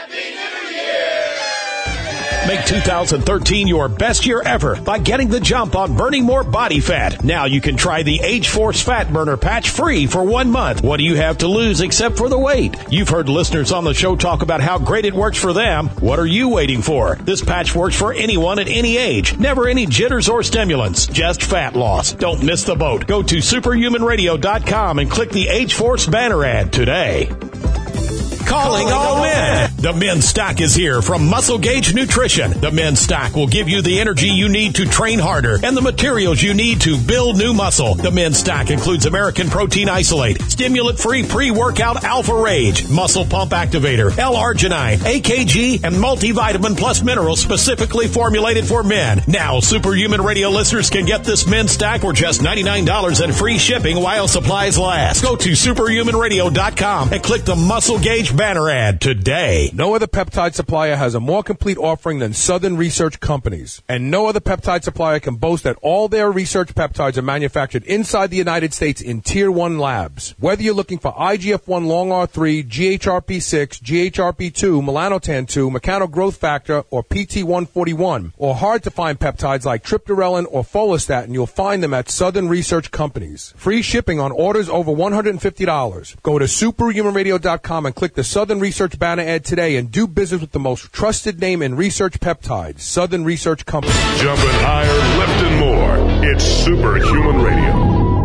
Make two thousand thirteen your best year ever by getting the jump on burning more body fat. Now you can try the Age-Force Fat Burner Patch free for one month. What do you have to lose except for the weight? You've heard listeners on the show talk about how great it works for them. What are you waiting for? This patch works for anyone at any age. Never any jitters or stimulants. Just fat loss. Don't miss the boat. Go to superhuman radio dot com and click the Age-Force banner ad today. Calling all men. The Men's Stack is here from Muscle Gauge Nutrition. The Men's Stack will give you the energy you need to train harder and the materials you need to build new muscle. The Men's Stack includes American Protein Isolate, stimulant-free pre-workout Alpha Rage, Muscle Pump Activator, L-Arginine, A K G, and multivitamin plus minerals specifically formulated for men. Now, Superhuman Radio listeners can get this Men's Stack for just ninety-nine dollars and free shipping while supplies last. Go to superhuman radio dot com and click the Muscle Gauge banner ad today. No other peptide supplier has a more complete offering than Southern Research Companies. And no other peptide supplier can boast that all their research peptides are manufactured inside the United States in Tier one labs. Whether you're looking for I G F one long R three, G H R P six, G H R P two, melanotan two, mechano growth factor, or P T one forty-one, or hard-to-find peptides like triptorelin or follistatin, you'll find them at Southern Research Companies. Free shipping on orders over one hundred fifty dollars. Go to superhuman radio dot com and click the Southern Research banner ad today and do business with the most trusted name in research peptides, Southern Research Company. Jumping higher, lifting more. It's Superhuman Radio.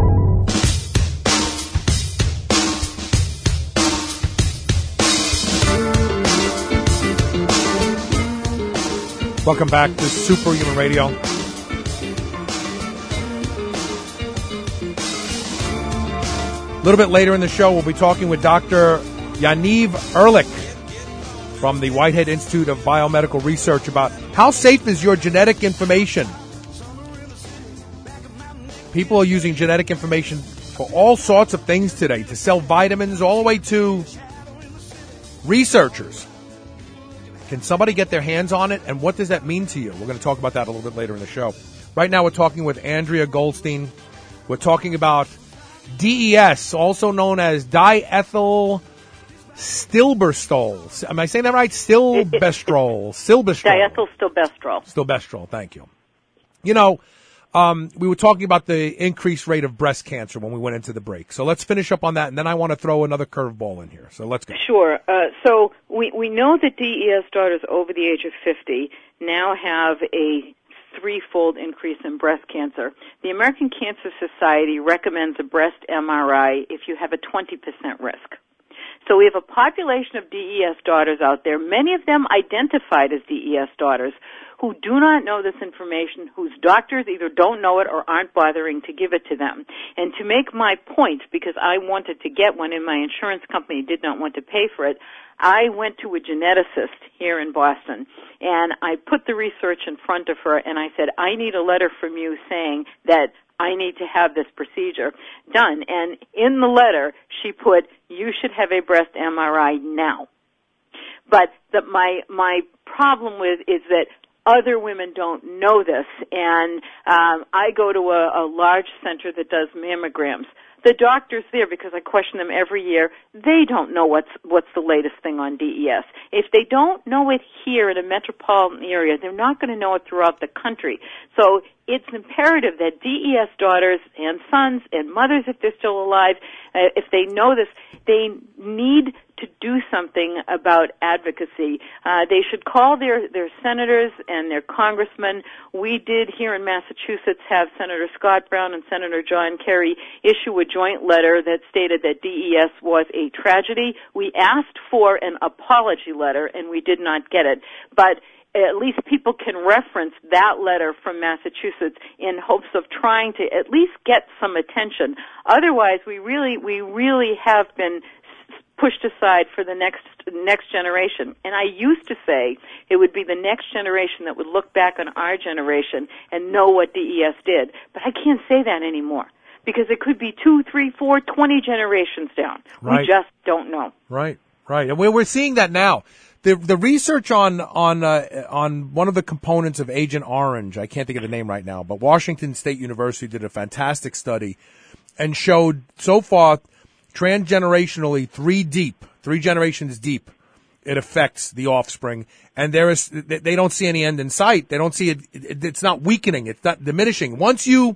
Welcome back to Superhuman Radio. A little bit later in the show, we'll be talking with Doctor Yaniv Ehrlich from the Whitehead Institute of Biomedical Research about how safe is your genetic information. People are using genetic information for all sorts of things today, to sell vitamins all the way to researchers. Can somebody get their hands on it, and what does that mean to you? We're going to talk about that a little bit later in the show. Right now we're talking with Andrea Goldstein. We're talking about D E S, also known as diethyl stilbestrol. Am I saying that right? Stilbestrol. Stilbestrol. Diethyl stilbestrol. Stilbestrol, thank you. You know, um, we were talking about the increased rate of breast cancer when we went into the break. So let's finish up on that, and then I want to throw another curveball in here. So let's go. Sure. Uh, so we, we know that D E S daughters over the age of fifty now have a threefold increase in breast cancer. The American Cancer Society recommends a breast M R I if you have a twenty percent risk. So we have a population of D E S daughters out there, many of them identified as D E S daughters, who do not know this information, whose doctors either don't know it or aren't bothering to give it to them. And to make my point, because I wanted to get one and my insurance company did not want to pay for it, I went to a geneticist here in Boston, and I put the research in front of her, and I said, I need a letter from you saying that I need to have this procedure done. And in the letter, she put, you should have a breast M R I now. But the, my my problem with is that other women don't know this, and um, I go to a, a large center that does mammograms. The doctors there, because I question them every year, they don't know what's what's the latest thing on D E S. If they don't know it here in a metropolitan area, they're not going to know it throughout the country. So it's imperative that D E S daughters and sons and mothers, if they're still alive, uh, if they know this, they need to do something about advocacy. Uh, they should call their, their senators and their congressmen. We did here in Massachusetts have Senator Scott Brown and Senator John Kerry issue a joint letter that stated that D E S was a tragedy. We asked for an apology letter, and we did not get it. But at least people can reference that letter from Massachusetts in hopes of trying to at least get some attention. Otherwise, we really, we really have been pushed aside for the next next generation. And I used to say it would be the next generation that would look back on our generation and know what D E S did. But I can't say that anymore because it could be two, three, four, twenty generations down. Right. We just don't know. Right, right. And we're, we're seeing that now. The the research on on uh, on one of the components of Agent Orange, I can't think of the name right now, but Washington State University did a fantastic study and showed so far transgenerationally three deep, three generations deep, it affects the offspring, and there is they don't see any end in sight. They don't see it. it it's not weakening. It's not diminishing. Once you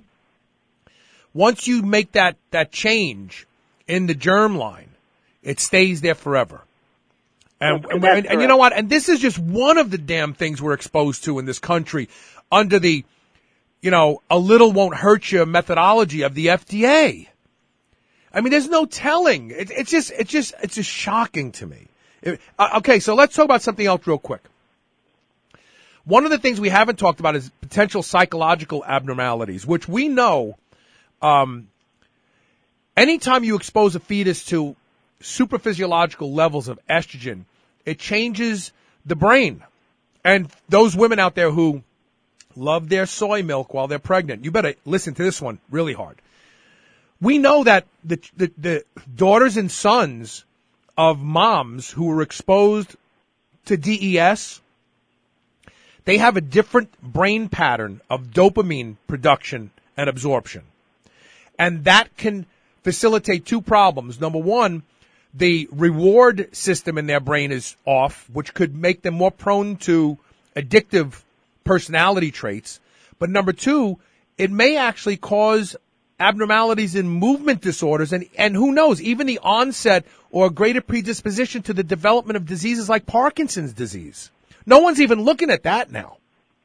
once you make that that change in the germline, it stays there forever. And, and, and, and you know what? And this is just one of the damn things we're exposed to in this country under the, you know, a little won't hurt you methodology of the F D A. I mean, there's no telling. It, it's just, it's just, it's just shocking to me. It, uh, okay, so let's talk about something else real quick. One of the things we haven't talked about is potential psychological abnormalities, which we know, um, anytime you expose a fetus to superphysiological levels of estrogen, it changes the brain. And those women out there who love their soy milk while they're pregnant, you better listen to this one really hard. We know that the, the, the daughters and sons of moms who were exposed to D E S, they have a different brain pattern of dopamine production and absorption. And that can facilitate two problems. Number one, the reward system in their brain is off, which could make them more prone to addictive personality traits. But number two, it may actually cause abnormalities in movement disorders, and, and who knows, even the onset or greater predisposition to the development of diseases like Parkinson's disease. No one's even looking at that now.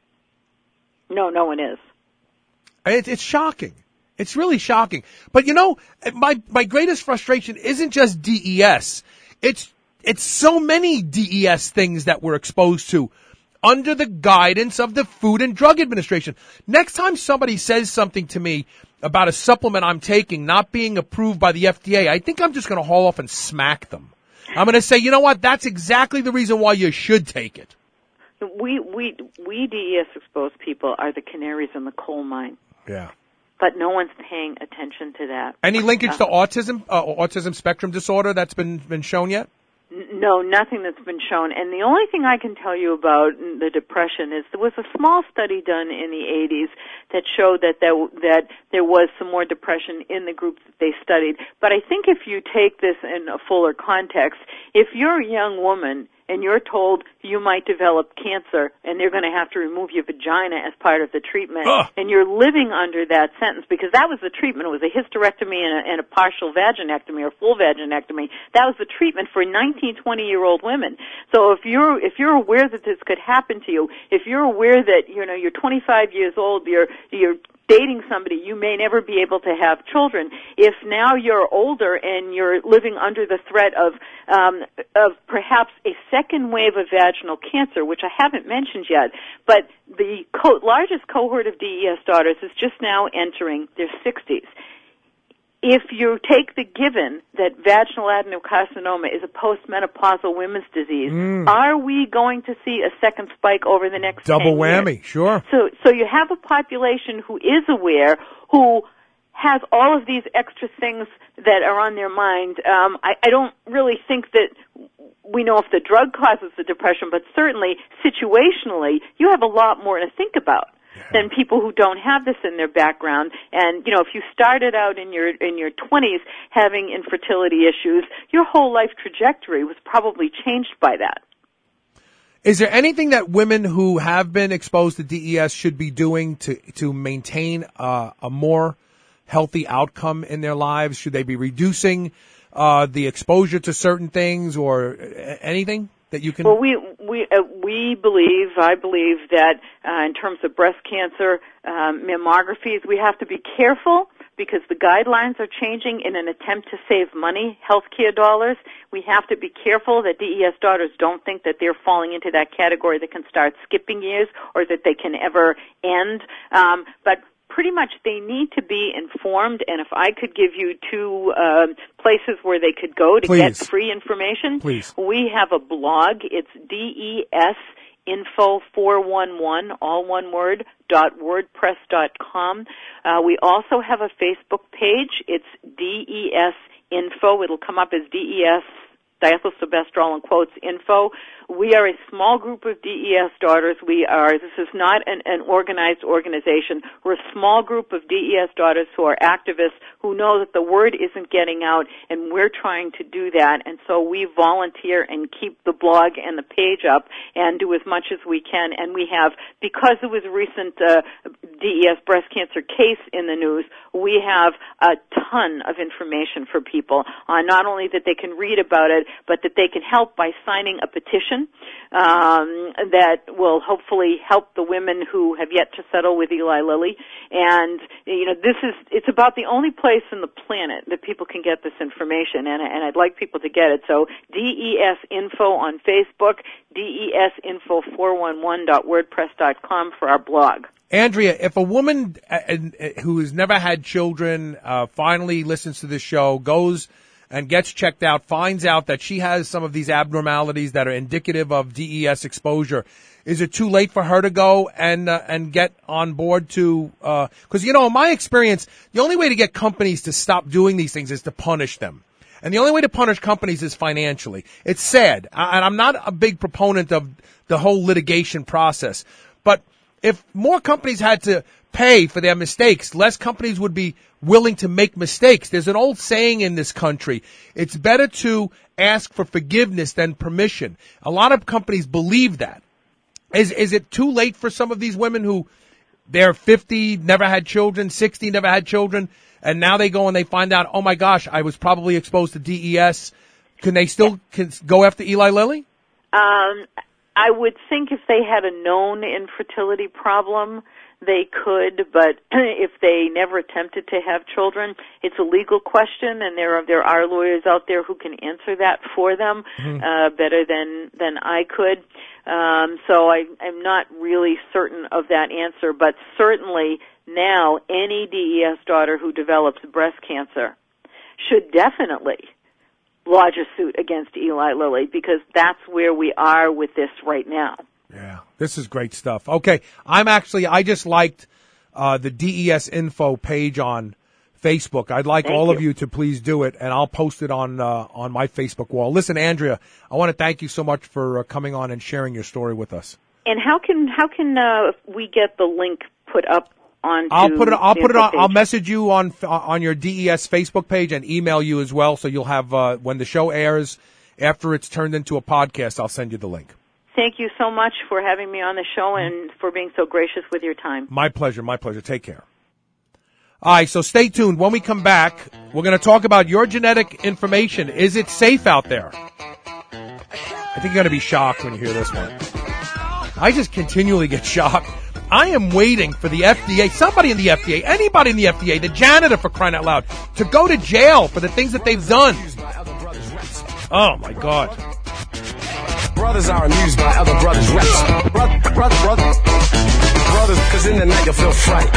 No, no one is. It, it's shocking. It's really shocking. But you know, my my greatest frustration isn't just D E S. It's it's so many D E S things that we're exposed to under the guidance of the Food and Drug Administration. Next time somebody says something to me about a supplement I'm taking not being approved by the F D A, I think I'm just going to haul off and smack them. I'm going to say, you know what? That's exactly the reason why you should take it. We we we D E S exposed people are the canaries in the coal mine. Yeah. But no one's paying attention to that. Any linkage to autism, uh, autism spectrum disorder that's been been shown yet? No, nothing that's been shown. And the only thing I can tell you about the depression is there was a small study done in the eighties that showed that there, that there was some more depression in the groups that they studied. But I think if you take this in a fuller context, if you're a young woman and you're told you might develop cancer and they're going to have to remove your vagina as part of the treatment, Ugh. and you're living under that sentence, because that was the treatment. It was a hysterectomy and a, and a partial vaginectomy or full vaginectomy. That was the treatment for nineteen, twenty-year-old women. So if you're if you're aware that this could happen to you, if you're aware that, you know, you're twenty-five years old, you're you're dating somebody, you may never be able to have children. If now you're older and you're living under the threat of um, of perhaps a second wave of vaginal cancer, which I haven't mentioned yet, but the co- largest cohort of D E S daughters is just now entering their sixties. If you take the given that vaginal adenocarcinoma is a postmenopausal women's disease, mm. are we going to see a second spike over the next double ten whammy? Years? Sure. So, so you have a population who is aware, who has all of these extra things that are on their mind. Um, I, I don't really think that we know if the drug causes the depression, but certainly situationally, you have a lot more to think about than people who don't have this in their background. And, you know, if you started out in your in your twenties having infertility issues, your whole life trajectory was probably changed by that. Is there anything that women who have been exposed to D E S should be doing to to maintain uh, a more healthy outcome in their lives? Should they be reducing uh, the exposure to certain things or anything that you can? Well, we we uh, we believe, I believe that uh, in terms of breast cancer um, mammographies, we have to be careful because the guidelines are changing in an attempt to save money, healthcare dollars. We have to be careful that D E S daughters don't think that they're falling into that category that can start skipping years or that they can ever end. Um, but pretty much they need to be informed, and if I could give you two uh, places where they could go to Please. get free information, Please. We have a blog. It's D E S info four one one, all one word, dot wordpress dot com. Uh, we also have a Facebook page. It's D E S info. It'll come up as D E S, diethylstilbestrol in quotes, info. We are a small group of D E S daughters. We are, this is not an, an organized organization. We're a small group of D E S daughters who are activists who know that the word isn't getting out, and we're trying to do that. And so we volunteer and keep the blog and the page up and do as much as we can. And we have, because there was a recent uh, D E S breast cancer case in the news, we have a ton of information for people on not only that they can read about it, but that they can help by signing a petition um, that will hopefully help the women who have yet to settle with Eli Lilly. And, you know, this is, it's about the only place in the planet that people can get this information, and, and I'd like people to get it. So D E S info on Facebook, D E S info four one one dot wordpress dot com for our blog. Andrea, if a woman uh, uh, who has never had children uh, finally listens to this show, goes and gets checked out, finds out that she has some of these abnormalities that are indicative of D E S exposure, is it too late for her to go and uh, and get on board to, uh, cause you know, in my experience, the only way to get companies to stop doing these things is to punish them. And the only way to punish companies is financially. It's sad. I, and I'm not a big proponent of the whole litigation process, but if more companies had to pay for their mistakes, less companies would be willing to make mistakes. There's an old saying in this country, it's better to ask for forgiveness than permission. A lot of companies believe that. Is is it too late for some of these women who they're fifty, never had children, sixty, never had children, and now they go and they find out, oh my gosh, I was probably exposed to D E S. Can they still can go after Eli Lilly? Um, I would think if they had a known infertility problem, they could, but if they never attempted to have children, it's a legal question, and there are there are lawyers out there who can answer that for them mm-hmm. uh, better than than I could. Um, so I, I'm not really certain of that answer, but certainly now any D E S daughter who develops breast cancer should definitely lodge a suit against Eli Lilly, because that's where we are with this right now. Yeah, this is great stuff. Okay, I'm actually, I just liked uh, the D E S info page on Facebook. I'd like thank all you. of you to please do it, and I'll post it on uh, on my Facebook wall. Listen, Andrea, I want to thank you so much for uh, coming on and sharing your story with us. And how can how can uh, we get the link put up on? I'll put it. I'll put it on. Page? I'll message you on on your D E S Facebook page and email you as well, so you'll have uh, when the show airs after it's turned into a podcast. I'll send you the link. Thank you so much for having me on the show and for being so gracious with your time. My pleasure, my pleasure. Take care. All right, so stay tuned. When we come back, we're going to talk about your genetic information. Is it safe out there? I think you're going to be shocked when you hear this one. I just continually get shocked. I am waiting for the F D A, somebody in the F D A, anybody in the F D A, the janitor for crying out loud, to go to jail for the things that they've done. Oh, my God. Brothers are amused by other brothers' reps. Brother, brother, brother. Brothers, cause in the night you feel fright.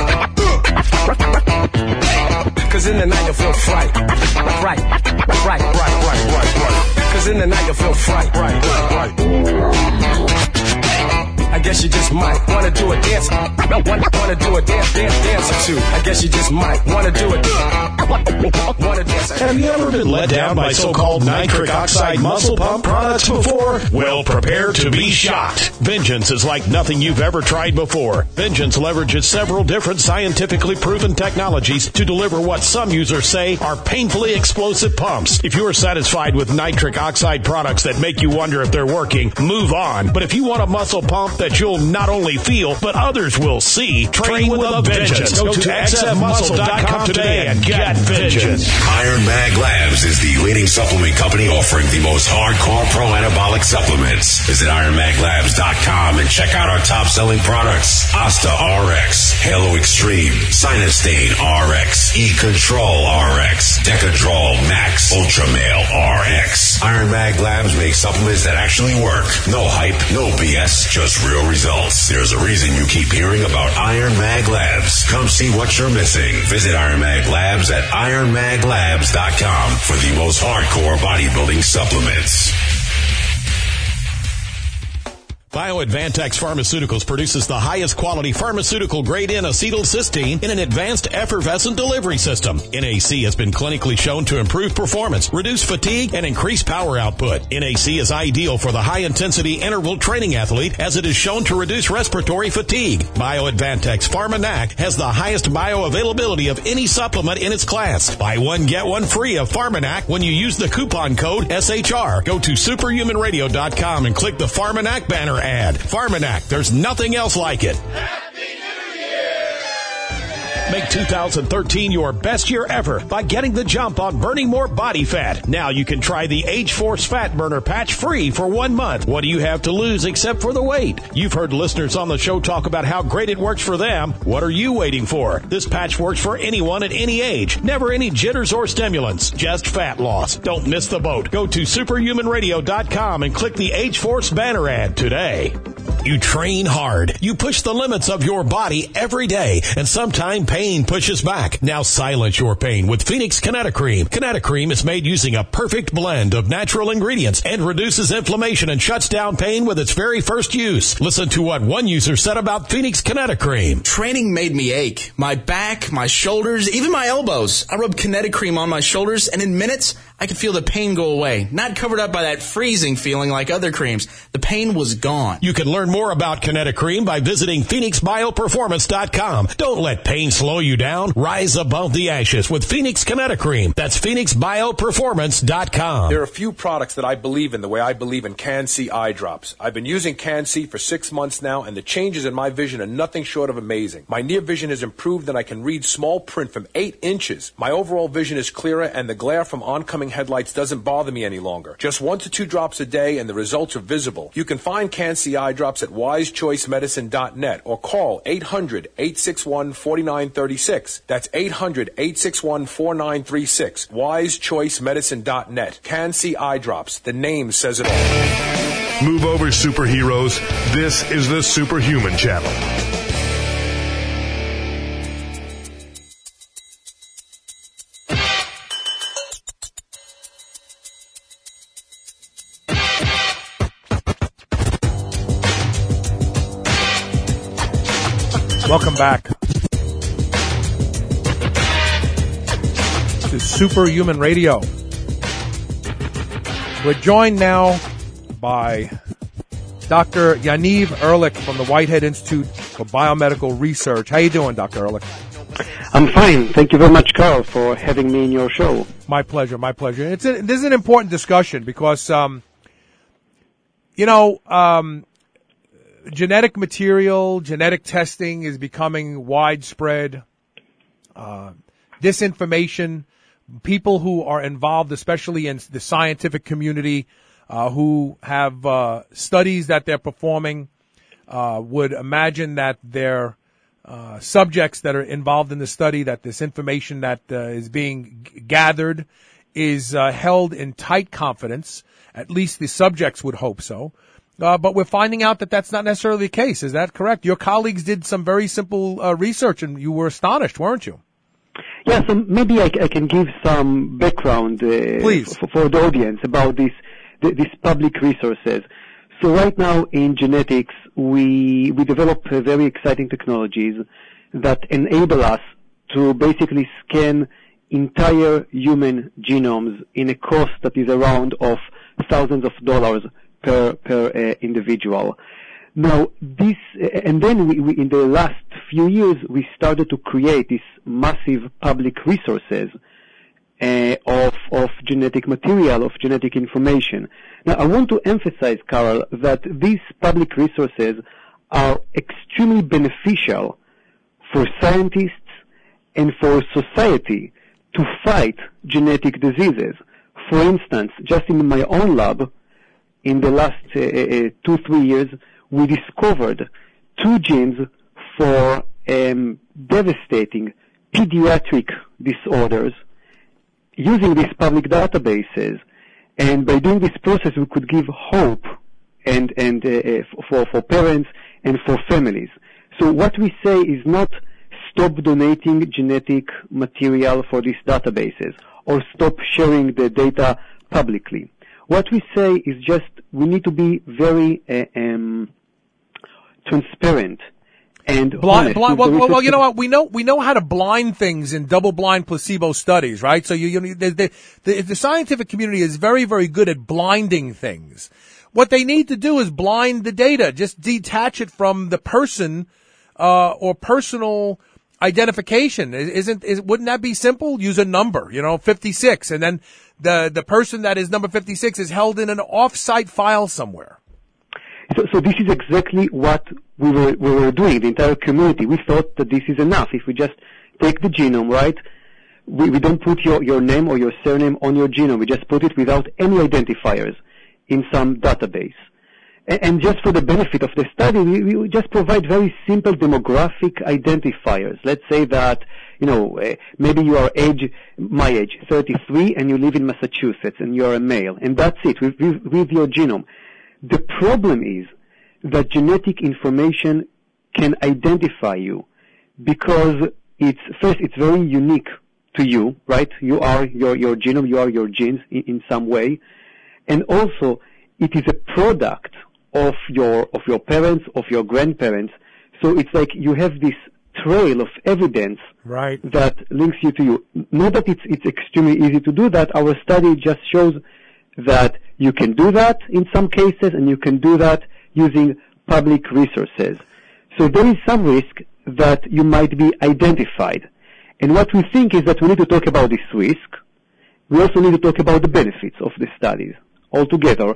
Cause in the night you feel fright. Right, right, right, right, right, right. Cause in the night you feel fright. Right, right, right. I guess you just might wanna do a dance. Wanna do a dance, dance, dance or two. I guess you just might wanna do it. Wanna dance. Have you ever been let down by so-called nitric oxide muscle pump products before? Well, prepare to be shocked. Vengeance is like nothing you've ever tried before. Vengeance leverages several different scientifically proven technologies to deliver what some users say are painfully explosive pumps. If you are satisfied with nitric oxide products that make you wonder if they're working, move on. But if you want a muscle pump that you'll not only feel, but others will see, train with a vengeance. Go to x f muscle dot com today and get vengeance. Iron Mag Labs is the leading supplement company offering the most hardcore pro-anabolic supplements. Visit iron mag labs dot com and check out our top-selling products. Asta R X, Halo Extreme, Sinustane R X, E-Control R X, Decadrol Max, Ultramale R X. Iron Mag Labs makes supplements that actually work. No hype, no B S, just real results. There's a reason you keep hearing about Iron Mag Labs. Come see what you're missing. Visit Iron Mag Labs at iron mag labs dot com for the most hardcore bodybuilding supplements. BioAdvantex Pharmaceuticals produces the highest quality pharmaceutical grade N-acetylcysteine in an advanced effervescent delivery system. N A C has been clinically shown to improve performance, reduce fatigue, and increase power output. N A C is ideal for the high-intensity interval training athlete as it is shown to reduce respiratory fatigue. BioAdvantex PharmaNac has the highest bioavailability of any supplement in its class. Buy one, get one free of PharmaNac when you use the coupon code S H R. Go to superhuman radio dot com and click the PharmaNac banner ad. PharmaNac, there's nothing else like it. Make two thousand thirteen your best year ever by getting the jump on burning more body fat. Now you can try the H-Force Fat Burner Patch free for one month. What do you have to lose except for the weight? You've heard listeners on the show talk about how great it works for them. What are you waiting for? This patch works for anyone at any age. Never any jitters or stimulants. Just fat loss. Don't miss the boat. Go to superhuman radio dot com and click the H-Force banner ad today. You train hard. You push the limits of your body every day, and sometimes pain pushes back. Now silence your pain with Phoenix Kinetocream. Kinetocream is made using a perfect blend of natural ingredients and reduces inflammation and shuts down pain with its very first use. Listen to what one user said about Phoenix Kinetocream. Training made me ache. My back, my shoulders, even my elbows. I rubbed Kinetocream on my shoulders, and in minutes, I could feel the pain go away. Not covered up by that freezing feeling like other creams. The pain was gone. You can learn more about Kinetocream by visiting phoenix bio performance dot com. Don't let pain slow you down. Rise above the ashes with Phoenix Kinetocream. That's phoenix bio performance dot com. There are a few products that I believe in the way I believe in Can-C eye drops. I've been using Can-C for six months now, and the changes in my vision are nothing short of amazing. My near vision has improved, and I can read small print from eight inches. My overall vision is clearer, and the glare from oncoming headlights doesn't bother me any longer. Just one to two drops a day, and the results are visible. You can find Can-C eye drops at wise choice medicine dot net or call eight hundred, eight six one, four nine three six. That's eight hundred, eight six one, four nine three six. wise choice medicine dot net. Can-C eye drops. The name says it all. Move over, superheroes. This is the Superhuman Channel. Welcome back to Superhuman Radio. We're joined now by Doctor Yaniv Ehrlich from the Whitehead Institute for Biomedical Research. How you doing, Doctor Ehrlich? I'm fine. Thank you very much, Carl, for having me in your show. My pleasure, my pleasure. It's a, this is an important discussion because, um, you know, um, genetic material, genetic testing is becoming widespread. Uh, disinformation, people who are involved, especially in the scientific community, uh, who have uh, studies that they're performing, uh, would imagine that their uh, subjects that are involved in the study, that this information that uh, is being g- gathered is uh, held in tight confidence. At least the subjects would hope so. Uh, but we're finding out that that's not necessarily the case. Is that correct? Your colleagues did some very simple uh, research, and you were astonished, weren't you? Yeah, so maybe I, I can give some background uh, Please. For, for the audience about these these public resources. So right now in genetics, we we develop uh, very exciting technologies that enable us to basically scan entire human genomes in a cost that is around of thousands of dollars per per uh, individual. Now this, and then we, we, in the last few years, we started to create these massive public resources uh, of of genetic material, of genetic information. Now I want to emphasize, Carol, that these public resources are extremely beneficial for scientists and for society to fight genetic diseases. For instance, just in my own lab, in the last uh, uh, two, three years, we discovered two genes for um, devastating pediatric disorders using these public databases. And by doing this process, we could give hope and, and uh, for, for parents and for families. So what we say is not stop donating genetic material for these databases or stop sharing the data publicly. What we say is just we need to be very uh, um, transparent and blind. honest. blind well, well, well, you know what? We know we know how to blind things in double-blind placebo studies, right? So you, you the, the, the, the scientific community is very, very good at blinding things. What they need to do is blind the data, just detach it from the person uh, or personal identification. Isn't is wouldn't that be simple? Use a number, you know, fifty-six, and then the the person that is number fifty-six is held in an off-site file somewhere. So, so this is exactly what we were we were doing. The entire community. We thought that this is enough. If we just take the genome, right? We we don't put your your name or your surname on your genome. We just put it without any identifiers in some database. And just for the benefit of the study, we, we just provide very simple demographic identifiers. Let's say that, you know, uh, maybe you are age, my age, thirty-three, and you live in Massachusetts, and you are a male, and that's it, with, with, with your genome. The problem is that genetic information can identify you because it's, first, it's very unique to you, right? You are your, your genome, you are your genes in, in some way, and also it is a product of your of your parents, of your grandparents. So it's like you have this trail of evidence right. that links you to you. Not that it's it's extremely easy to do that. Our study just shows that you can do that in some cases, and you can do that using public resources. So there is some risk that you might be identified. And what we think is that we need to talk about this risk. We also need to talk about the benefits of the studies altogether.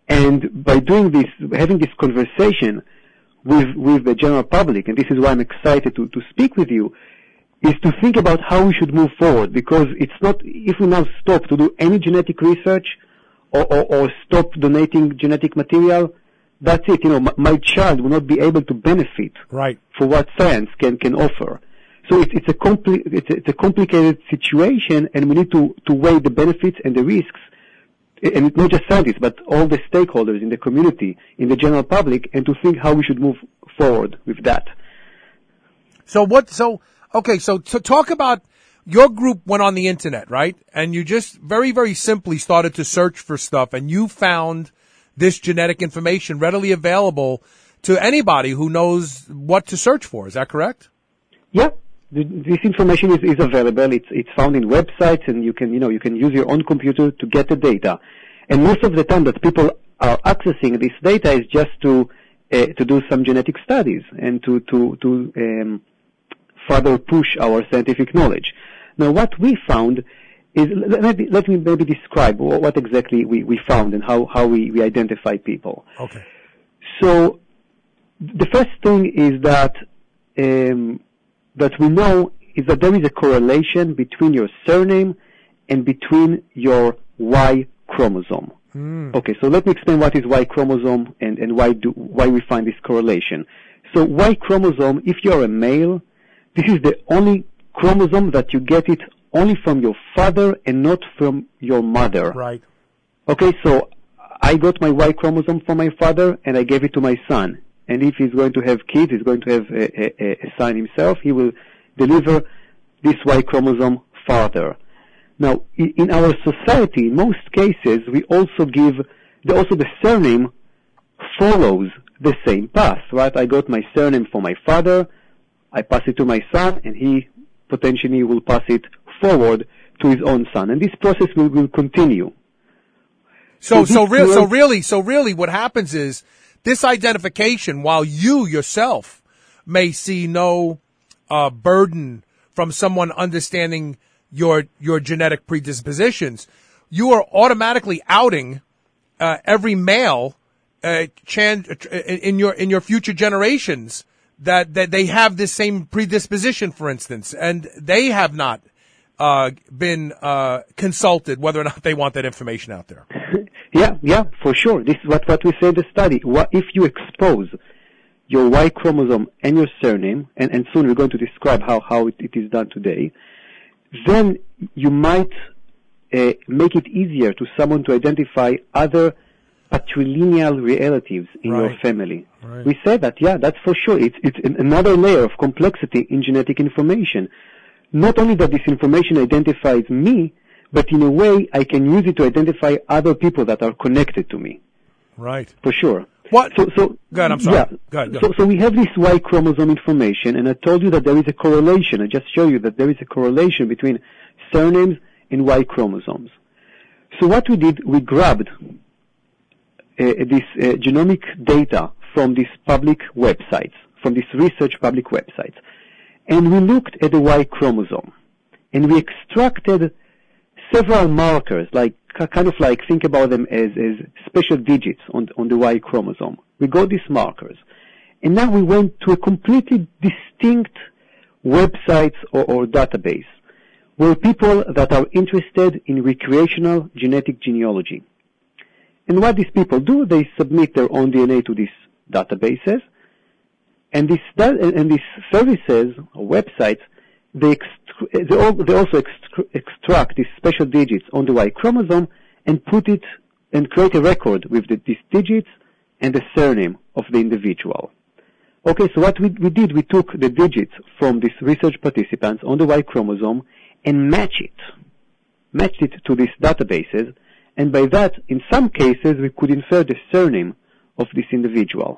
And by doing this, having this conversation with with the general public, and this is why I'm excited to, to speak with you, is to think about how we should move forward. Because it's not, if we now stop to do any genetic research or, or, or stop donating genetic material, that's it. You know, my, my child will not be able to benefit right. for what science can, can offer. So it's, it's, a compli- it's, a, it's a complicated situation, and we need to, to weigh the benefits and the risks. And not just scientists, but all the stakeholders in the community, in the general public, and to think how we should move forward with that. So what, so, okay, so to talk about, your group went on the internet, right? And you just very, very simply started to search for stuff, and you found this genetic information readily available to anybody who knows what to search for. Is that correct? Yeah. This information is, is available. It's it's found in websites, and you can you know you can use your own computer to get the data. And most of the time that people are accessing this data is just to uh, to do some genetic studies and to to to um, further push our scientific knowledge. Now, what we found is let me let me maybe describe what exactly we, we found and how how we, we identify people. Okay. So the first thing is that. Um, that we know is that there is a correlation between your surname and between your Y chromosome. Mm. Okay, so let me explain what is Y chromosome and, and why do why we find this correlation. So Y chromosome, if you're a male, this is the only chromosome that you get it only from your father and not from your mother. Right. Okay, so I got my Y chromosome from my father and I gave it to my son. And if he's going to have kids, he's going to have a, a, a son himself, he will deliver this Y chromosome farther. Now, in our society, in most cases, we also give the, also the surname follows the same path, right? I got my surname from my father, I pass it to my son, and he potentially will pass it forward to his own son. And this process will, will continue. So, so, so, real, will, so really, so really what happens is this identification, while you yourself may see no uh, burden from someone understanding your, your genetic predispositions, you are automatically outing uh, every male uh, chan- in your in your future generations that, that they have this same predisposition, for instance, and they have not uh, been uh, consulted whether or not they want that information out there. Yeah, yeah, for sure. This is what, what we say in the study. What, if you expose your Y chromosome and your surname, and, and soon we're going to describe how, how it, it is done today, then you might uh, make it easier to someone to identify other patrilineal relatives in Right. your family. Right. We say that, yeah, that's for sure. It's, it's an, another layer of complexity in genetic information. Not only that this information identifies me, but in a way I can use it to identify other people that are connected to me. Right. For sure. What? So, so Go ahead, I'm sorry. Yeah. Go ahead, go So, ahead. so we have this Y chromosome information, and I told you that there is a correlation. I just show you that there is a correlation between surnames and Y chromosomes. So what we did, we grabbed uh, this uh, genomic data from these public websites, from these research public websites, and we looked at the Y chromosome, and we extracted several markers, like kind of like think about them as, as special digits on, on the Y chromosome. We got these markers. And now we went to a completely distinct website or, or database where people that are interested in recreational genetic genealogy. And what these people do, they submit their own D N A to these databases. And, this, and these services or websites, they, extru- they, all, they also extru- extract these special digits on the Y chromosome and put it and create a record with the, these digits and the surname of the individual. Okay, so what we, we did, we took the digits from these research participants on the Y chromosome and match it, matched it to these databases, and by that, in some cases, we could infer the surname of this individual.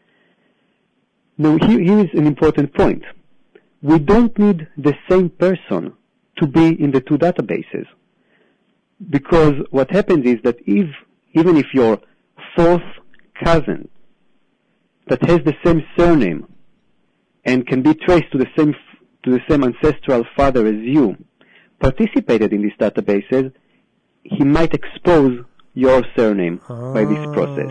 Now, here, here is an important point. We don't need the same person to be in the two databases. Because what happens is that if, even if your fourth cousin that has the same surname and can be traced to the same, to the same ancestral father as you participated in these databases, he might expose your surname ah, by this process.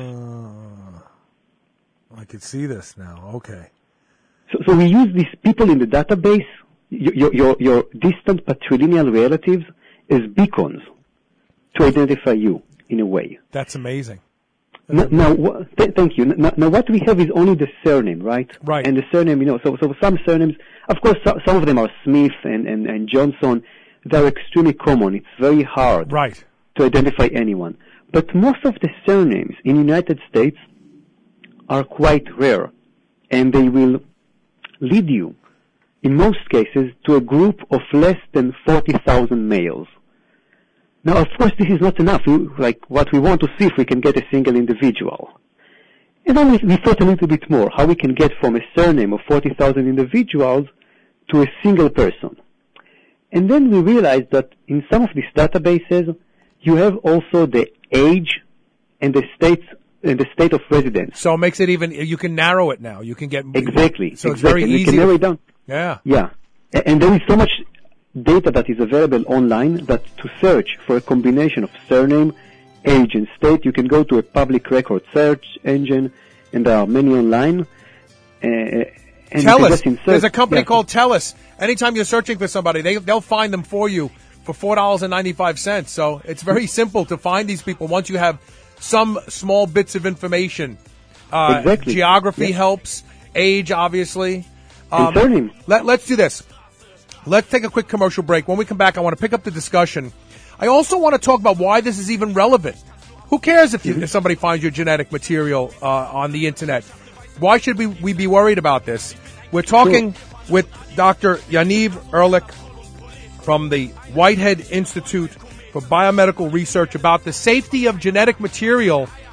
I could see this now. Okay. So, so we use these people in the database, your, your, your distant patrilineal relatives, as beacons to identify you in a way. That's amazing. That's now, now th- thank you. Now, now, what we have is only the surname, right? Right. And the surname, you know, so, so some surnames, of course, so, some of them are Smith and, and, and Johnson. They're extremely common. It's very hard right. to identify anyone. But most of the surnames in the United States are quite rare, and they will lead you, in most cases, to a group of less than forty thousand males. Now, of course, this is not enough. We, like, what we want to see if we can get a single individual. And then we, we thought a little bit more, how we can get from a surname of forty thousand individuals to a single person. And then we realized that in some of these databases, you have also the age and the states and the state of residence. So it makes it even, you can narrow it now. You can get... Exactly. So it's exactly. very and easy. You can narrow it down. Yeah. Yeah. And there is so much data that is available online that to search for a combination of surname, age, and state, you can go to a public record search engine, and there are many online. Uh, and Tellus. There's a company yeah. called Tellus. Anytime you're searching for somebody, they, they'll find them for you for four dollars and ninety-five cents. So it's very simple to find these people once you have some small bits of information. Uh, exactly. Geography yeah. helps. Age, obviously. Um, and surname. Let, let's do this. Let's take a quick commercial break. When we come back, I want to pick up the discussion. I also want to talk about why this is even relevant. Who cares if, you, mm-hmm. if somebody finds your genetic material uh, on the Internet? Why should we, we be worried about this? We're talking sure. with Doctor Yaniv Ehrlich from the Whitehead Institute for Biomedical Research about the safety of genetic material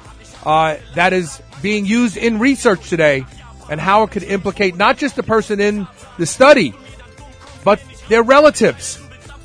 uh, that is being used in research today and how it could implicate not just the person in the study, but their relatives.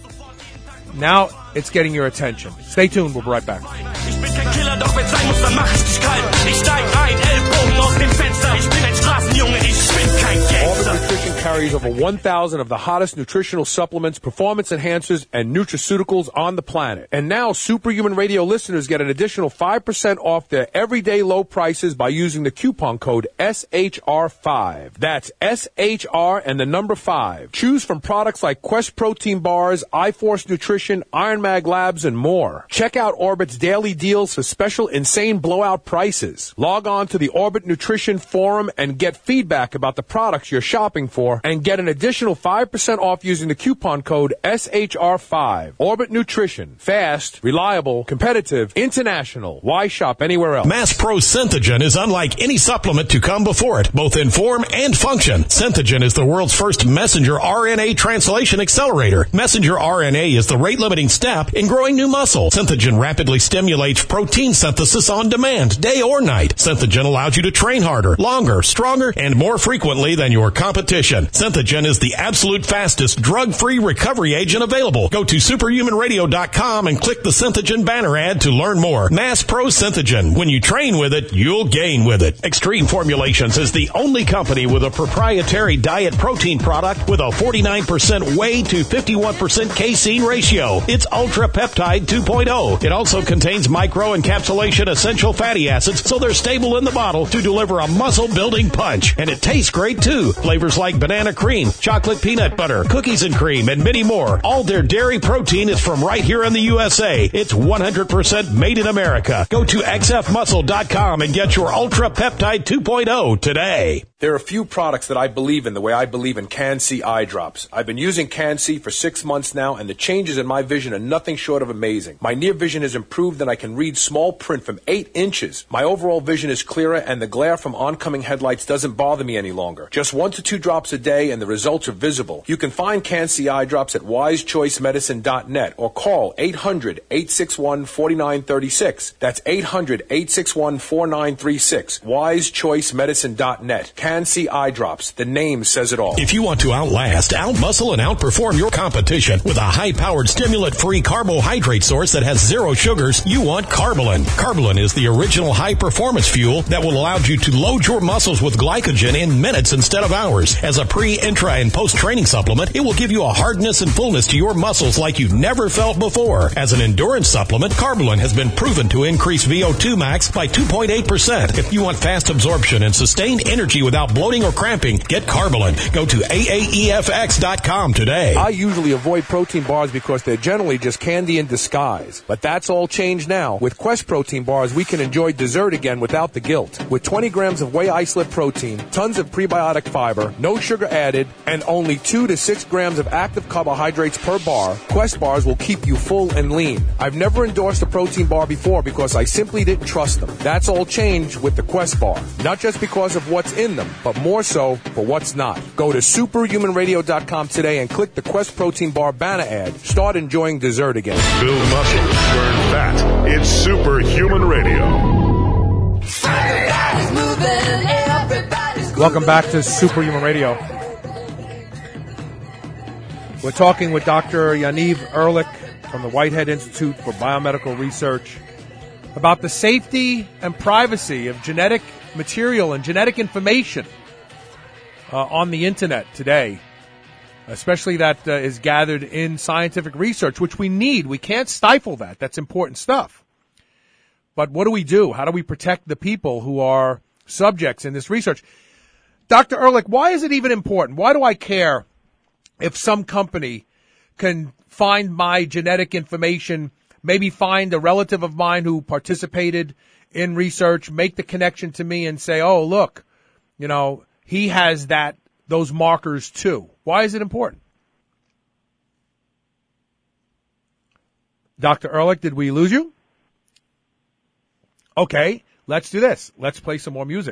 Now it's getting your attention. Stay tuned. We'll be right back. Ich bin kein Killer, doch wenn's sein muss, dann mach ich dich kalt. Ich steig ein, Ellbogen aus dem Fenster. Ich bin ein Straßenjunge, ich bin kein Gangster. Orbit Nutrition carries over one thousand of the hottest nutritional supplements, performance enhancers, and nutraceuticals on the planet. And now Superhuman Radio listeners get an additional five percent off their everyday low prices by using the coupon code S H R five. That's S H R and the number five. Choose from products like Quest Protein Bars, iForce Nutrition, Iron Mag Labs, and more. Check out Orbit's daily deals for special insane blowout prices. Log on to the Orbit Nutrition Forum and get feedback about the products you're shopping for and get an additional five percent off using the coupon code S H R five. Orbit Nutrition. Fast, reliable, competitive, international. Why shop anywhere else? Mass Pro Synthogen is unlike any supplement to come before it, both in form and function. Synthogen is the world's first messenger R N A translation accelerator. Messenger R N A is the rate-limiting step in growing new muscle. Synthogen rapidly stimulates protein synthesis on demand, day or night. Synthogen allows you to train harder, longer, stronger, and more frequently than your competition. Synthogen is the absolute fastest drug-free recovery agent available. Go to superhuman radio dot com and click the Synthogen banner ad to learn more. Mass Pro Synthogen. When you train with it, you'll gain with it. Extreme Formulations is the only company with a proprietary diet protein product with a forty-nine percent whey to fifty-one percent casein ratio. It's Ultra Peptide two point oh. It also contains micro-encapsulation essential fatty acids, so they're stable in the bottle to deliver a muscle-building punch. And it tastes great, too. Flavors like banana cream, chocolate peanut butter, cookies and cream, and many more. All their dairy protein is from right here in the U S A. It's one hundred percent made in America. Go to x f muscle dot com and get your Ultra Peptide two point oh today. There are a few products that I believe in the way I believe in Can-C eye drops. I've been using Can-C for six months now, and the changes in my vision are nothing short of amazing. My near vision has improved, and I can read small print from eight inches. My overall vision is clearer, and the glare from oncoming headlights doesn't bother me any longer. Just one to two drops a day, and the results are visible. You can find Can-C eye drops at wise choice medicine dot net or call eight hundred, eight six one, four nine three six. That's eight hundred, eight six one, four nine three six. wise choice medicine dot net. Can-C eye drops. The name says it all. If you want to outlast, outmuscle, and outperform your competition with a high-powered, stimulant-free carbohydrate source that has zero sugars, you want Carbolin. Carbolin is the original high-performance fuel that will allow you to load your muscles with glycogen in minutes instead of hours. As a pre, intra, and post-training supplement, it will give you a hardness and fullness to your muscles like you've never felt before. As an endurance supplement, Carbolin has been proven to increase V O two max by two point eight percent. If you want fast absorption and sustained energy without bloating or cramping, get Carbolin. Go to A A E F X dot com today. I usually avoid protein bars because they're generally just candy in disguise. But that's all changed now. With Quest Protein Bars, we can enjoy dessert again without the guilt. With twenty grams of whey isolate protein, tons of prebiotic fiber, no sugar added, and only two to six grams of active carbohydrates per bar, Quest Bars will keep you full and lean. I've never endorsed a protein bar before because I simply didn't trust them. That's all changed with the Quest Bar. Not just because of what's in them, but more so for what's not. Go to superhuman radio dot com today and click the Quest Protein Bar banner ad. Start enjoying dessert again. Build muscle, burn fat. It's Superhuman Radio. Welcome back to Superhuman Radio. We're talking with Doctor Yaniv Ehrlich from the Whitehead Institute for Biomedical Research about the safety and privacy of genetic material and genetic information uh, on the internet today, especially that uh, is gathered in scientific research, which we need. We can't stifle that. That's important stuff. But what do we do? How do we protect the people who are subjects in this research? Doctor Ehrlich, why is it even important? Why do I care if some company can find my genetic information, maybe find a relative of mine who participated in research, make the connection to me and say, oh, look, you know, he has that, those markers too. Why is it important? Doctor Ehrlich, did we lose you? Okay, let's do this. Let's play some more music.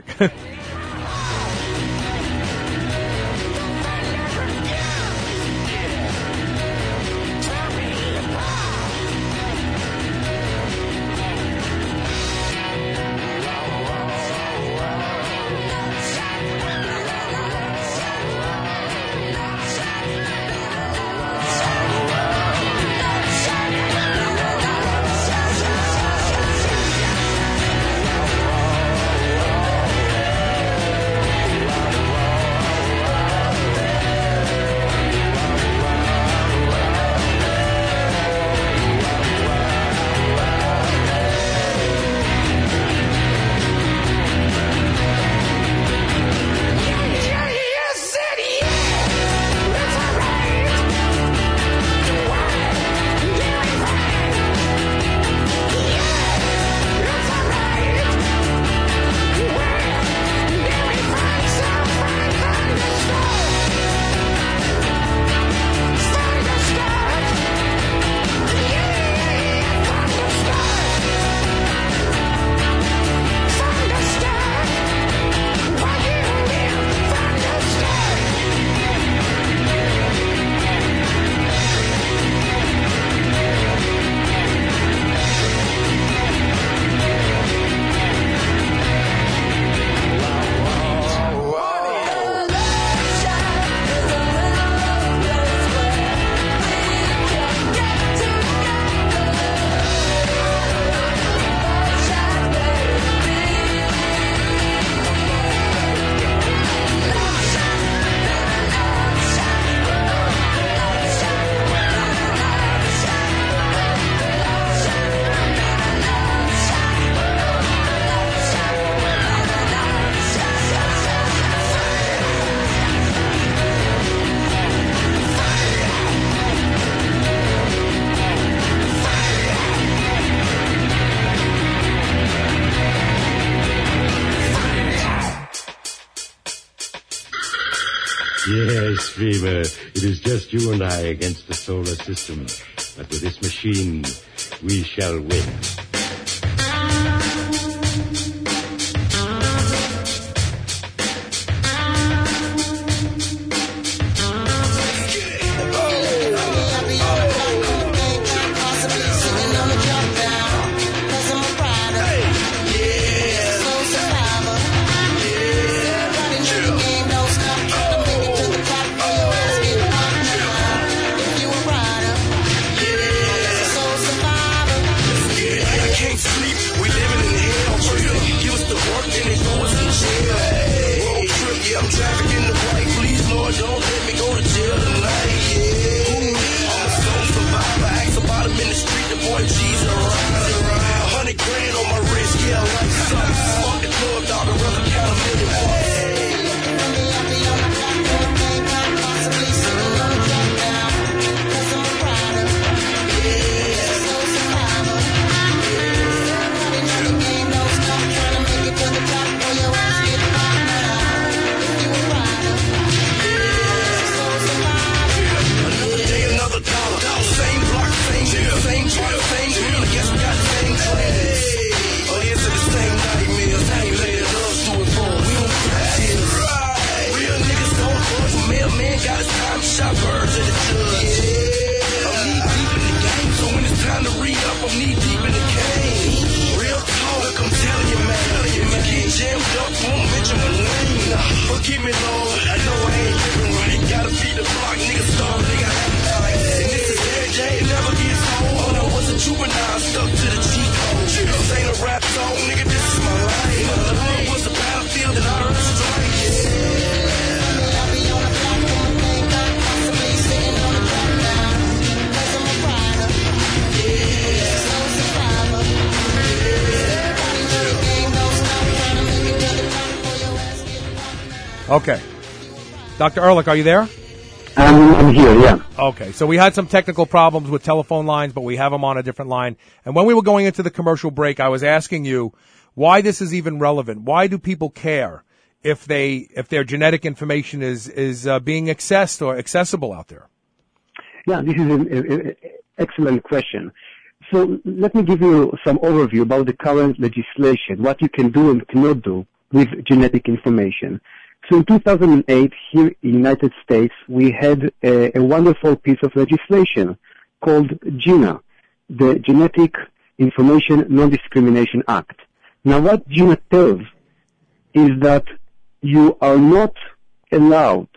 Yes, Dreamer. It is just you and I against the solar system. But with this machine, we shall win. Okay. Doctor Ehrlich, are you there? I'm, I'm here, yeah. Okay, so we had some technical problems with telephone lines, but we have them on a different line. And when we were going into the commercial break, I was asking you why this is even relevant. Why do people care if they if their genetic information is is uh, being accessed or accessible out there? Yeah, this is an excellent question. So let me give you some overview about the current legislation, what you can do and cannot do with genetic information. So in two thousand eight, here in the United States, we had a, a wonderful piece of legislation called GINA, the Genetic Information Non-Discrimination Act. Now what GINA tells is that you are not allowed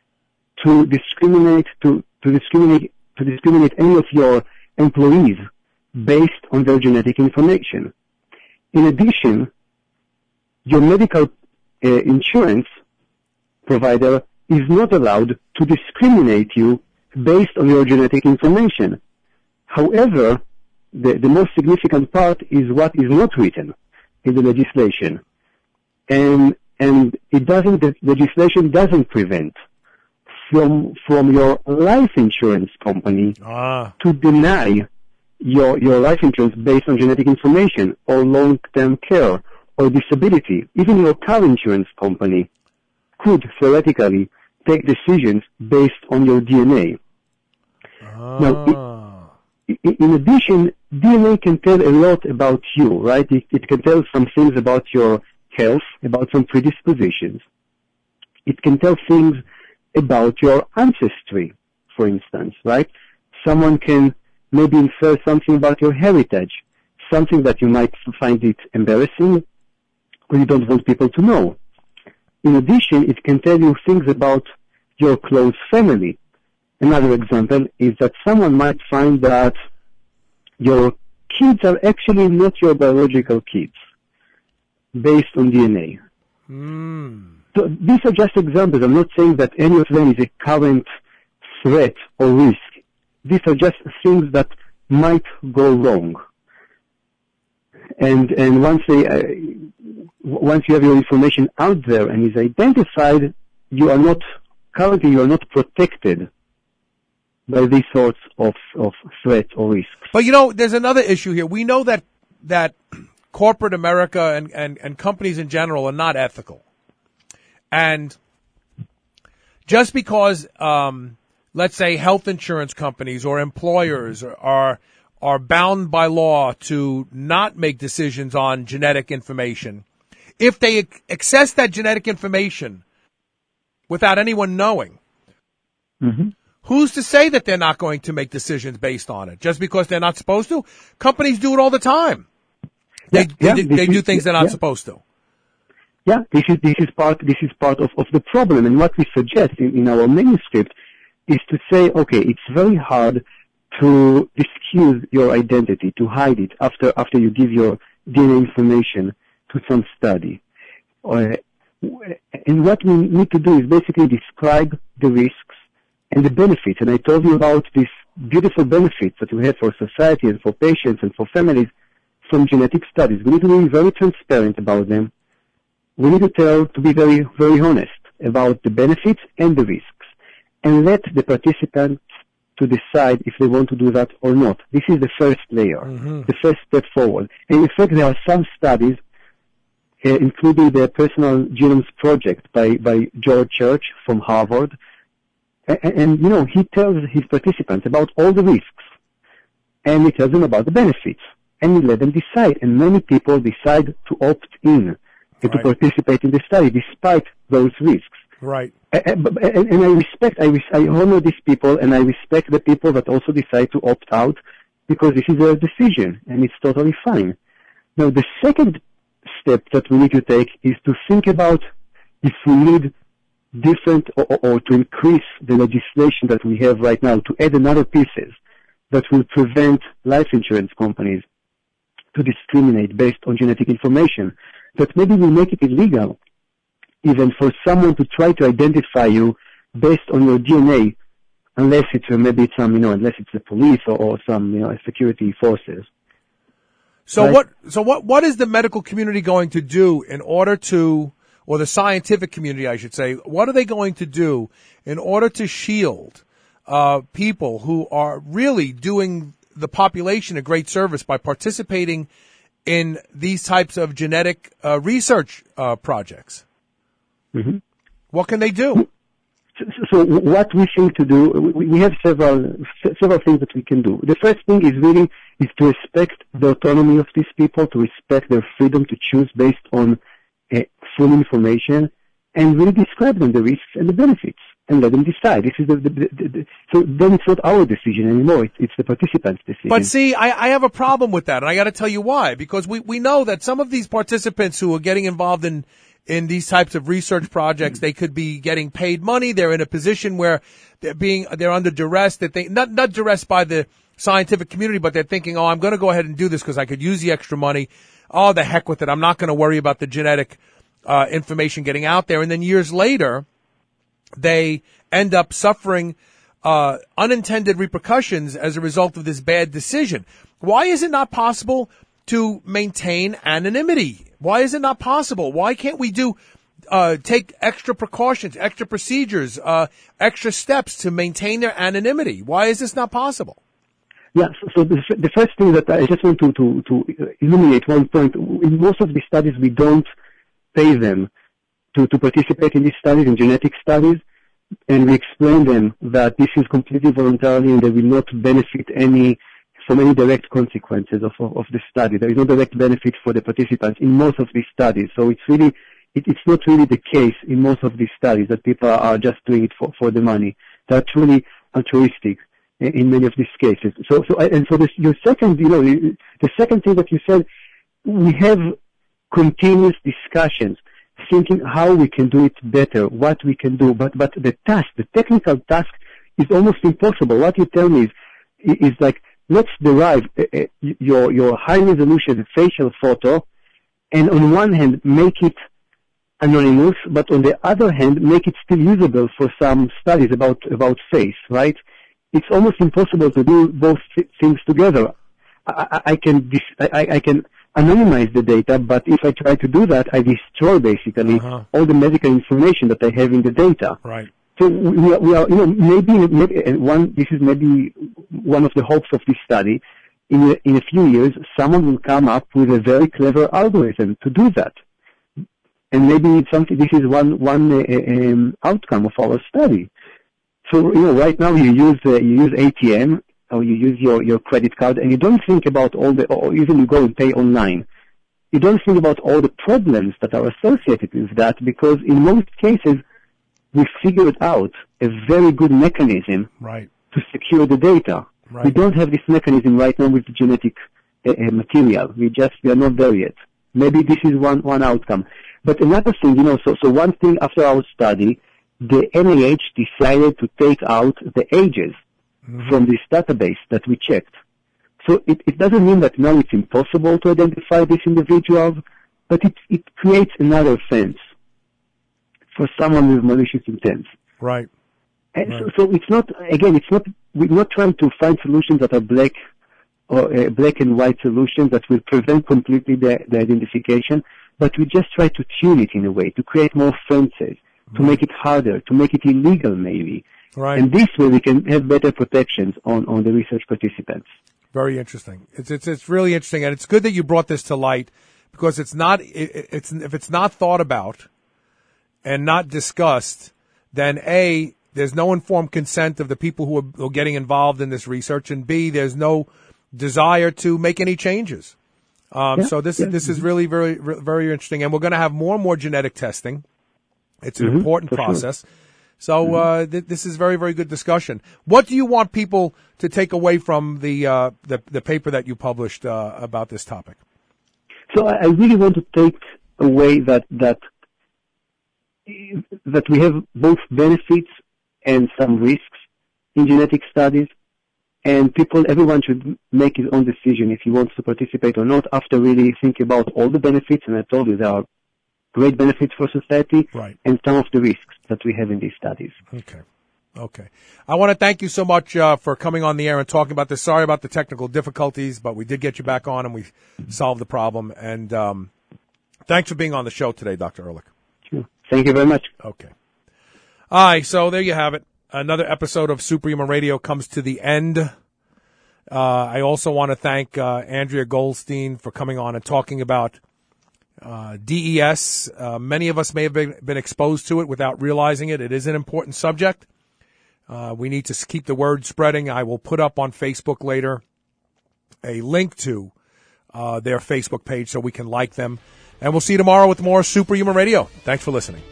to discriminate, to, to discriminate, to discriminate any of your employees based on their genetic information. In addition, your medical uh, insurance provider is not allowed to discriminate you based on your genetic information. However, the, the most significant part is what is not written in the legislation. And, and it doesn't, the legislation doesn't prevent from, from your life insurance company ah. to deny your, your life insurance based on genetic information or long-term care or disability. Even your car insurance company could theoretically take decisions based on your D N A. Ah. Now, in, in addition, D N A can tell a lot about you, right? It, it can tell some things about your health, about some predispositions. It can tell things about your ancestry, for instance, right? Someone can maybe infer something about your heritage, something that you might find it embarrassing or you don't want people to know. In addition, it can tell you things about your close family. Another example is that someone might find that your kids are actually not your biological kids based on D N A. Mm. So these are just examples. I'm not saying that any of them is a current threat or risk. These are just things that might go wrong. And and once they uh, once you have your information out there and is identified, you are not currently you are not protected by these sorts of of threats or risks. But you know, there's another issue here. We know that that corporate America and, and, and companies in general are not ethical. And just because, um, let's say health insurance companies or employers are, are bound by law to not make decisions on genetic information, if they access that genetic information without anyone knowing, Mm-hmm. who's to say that they're not going to make decisions based on it just because they're not supposed to? Companies do it all the time. They, Yeah, they, yeah, they this do is- things they're not yeah. supposed to. Yeah, this is this is part this is part of, of the problem, and what we suggest in, in our manuscript is to say, okay, it's very hard to excuse your identity, to hide it after after you give your D N A information to some study. Uh, and what we need to do is basically describe the risks and the benefits. And I told you about these beautiful benefits that we have for society and for patients and for families from genetic studies. We need to be very transparent about them. We need to tell, to be very, very honest about the benefits and the risks, and let the participants to decide if they want to do that or not. This is the first layer, Mm-hmm. the first step forward. And in fact, there are some studies, uh, including the Personal Genomes Project by, by George Church from Harvard, and, and, you know, he tells his participants about all the risks, and he tells them about the benefits, and he let them decide. And many people decide to opt in and Right. to participate in the study despite those risks. Right. And, and, and I respect, I, res- I honor these people, and I respect the people that also decide to opt out, because this is their decision, and it's totally fine. Now, the second step that we need to take is to think about if we need different or, or, or to increase the legislation that we have right now, to add another pieces that will prevent life insurance companies to discriminate based on genetic information, that maybe will make it illegal even for someone to try to identify you based on your D N A, unless it's uh, maybe it's some, you know, unless it's the police or, or some, you know, security forces. So Right. what? So what? What is the medical community going to do in order to, or the scientific community, I should say, what are they going to do in order to shield uh, people who are really doing the population a great service by participating in these types of genetic uh, research uh, projects? Mm-hmm. What can they do? So, so what we think to do, we, we have several several things that we can do. The first thing is really is to respect the autonomy of these people, to respect their freedom to choose based on uh, full information, and really describe them the risks and the benefits, and let them decide. This is the, the, the, the so then it's not our decision anymore; it's, it's the participants' decision. But see, I, I have a problem with that, and I got to tell you why. Because we, we know that some of these participants who are getting involved in in these types of research projects, they could be getting paid money. They're in a position where they're being they're under duress. That they not not duress by the scientific community, but they're thinking, oh, I'm going to go ahead and do this because I could use the extra money. Oh, the heck with it! I'm not going to worry about the genetic uh, information getting out there. And then years later, they end up suffering uh, unintended repercussions as a result of this bad decision. Why is it not possible to maintain anonymity? Why is it not possible? Why can't we do uh, take extra precautions, extra procedures, uh, extra steps to maintain their anonymity? Why is this not possible? Yeah, so, so the, the first thing that I just want to, to, to illuminate one point, in most of the studies we don't pay them to, to participate in these studies, in genetic studies, and we explain them that this is completely voluntarily and they will not benefit any from any direct consequences of, of, of the study. There is no direct benefit for the participants in most of these studies. So it's really, it, it's not really the case in most of these studies that people are just doing it for, for the money. They're truly altruistic in, in many of these cases. So, so, and so this, your second, you know, the second thing that you said, we have continuous discussions, thinking how we can do it better, what we can do, but, but the task, the technical task is almost impossible. What you tell me is, is like, let's derive uh, uh, your, your high resolution facial photo, and on one hand make it anonymous, but on the other hand make it still usable for some studies about, about face, right? It's almost impossible to do both th- things together. I, I, I can dis- I, I can anonymize the data, but if I try to do that, I destroy basically Uh-huh. all the medical information that I have in the data. Right. So we are, we are, you know, maybe, maybe and one. This is maybe one of the hopes of this study. In a, in a few years, someone will come up with a very clever algorithm to do that. And maybe it's something, this is one, one uh, um, outcome of our study. So, you know, right now you use, uh, you use A T M, or you use your, your credit card, and you don't think about all the, or even you go and pay online. You don't think about all the problems that are associated with that, because in most cases, we figured out a very good mechanism right. to secure the data. Right. We don't have this mechanism right now with the genetic uh, uh, material. We just, we are not there yet. Maybe this is one, one outcome. But another thing, you know, so, so one thing after our study, the N I H decided to take out the ages mm-hmm. from this database that we checked. So it, it doesn't mean that now it's impossible to identify these individuals, but it, it creates another fence for someone with malicious intent. Right. And right. So, so it's not, again, it's not, we're not trying to find solutions that are black or uh, black and white solutions that will prevent completely the, the identification, but we just try to tune it in a way, to create more fences, to right. make it harder, to make it illegal maybe. Right. And this way we can have better protections on, on the research participants. Very interesting. It's, it's, it's really interesting, and it's good that you brought this to light, because it's not, it, it's, if it's not thought about and not discussed, then A, there's no informed consent of the people who are, who are getting involved in this research, and B, there's no desire to make any changes. Um, yeah, so this yeah. this is really very very interesting, and we're going to have more and more genetic testing. It's an mm-hmm, important process. Sure. So mm-hmm. uh, th- this is very very good discussion. What do you want people to take away from the uh, the, the paper that you published uh, about this topic? So I, I really want to take away that that that we have both benefits and some risks in genetic studies. And people, everyone should make his own decision if he wants to participate or not after really thinking about all the benefits. And I told you there are great benefits for society right. and some of the risks that we have in these studies. Okay. Okay. I want to thank you so much uh, for coming on the air and talking about this. Sorry about the technical difficulties, but we did get you back on and we solved the problem. And um, thanks for being on the show today, Doctor Ehrlich. Sure. Thank you very much. Okay. All right. So there you have it. Another episode of Superhuman Radio comes to the end. Uh, I also want to thank uh, Andrea Goldstein for coming on and talking about uh, D E S. Uh, many of us may have been, been exposed to it without realizing it. It is an important subject. Uh, we need to keep the word spreading. I will put up on Facebook later a link to uh, their Facebook page so we can like them. And we'll see you tomorrow with more Superhuman Radio. Thanks for listening.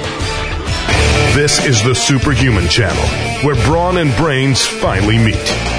This is the Superhuman Channel, where brawn and brains finally meet.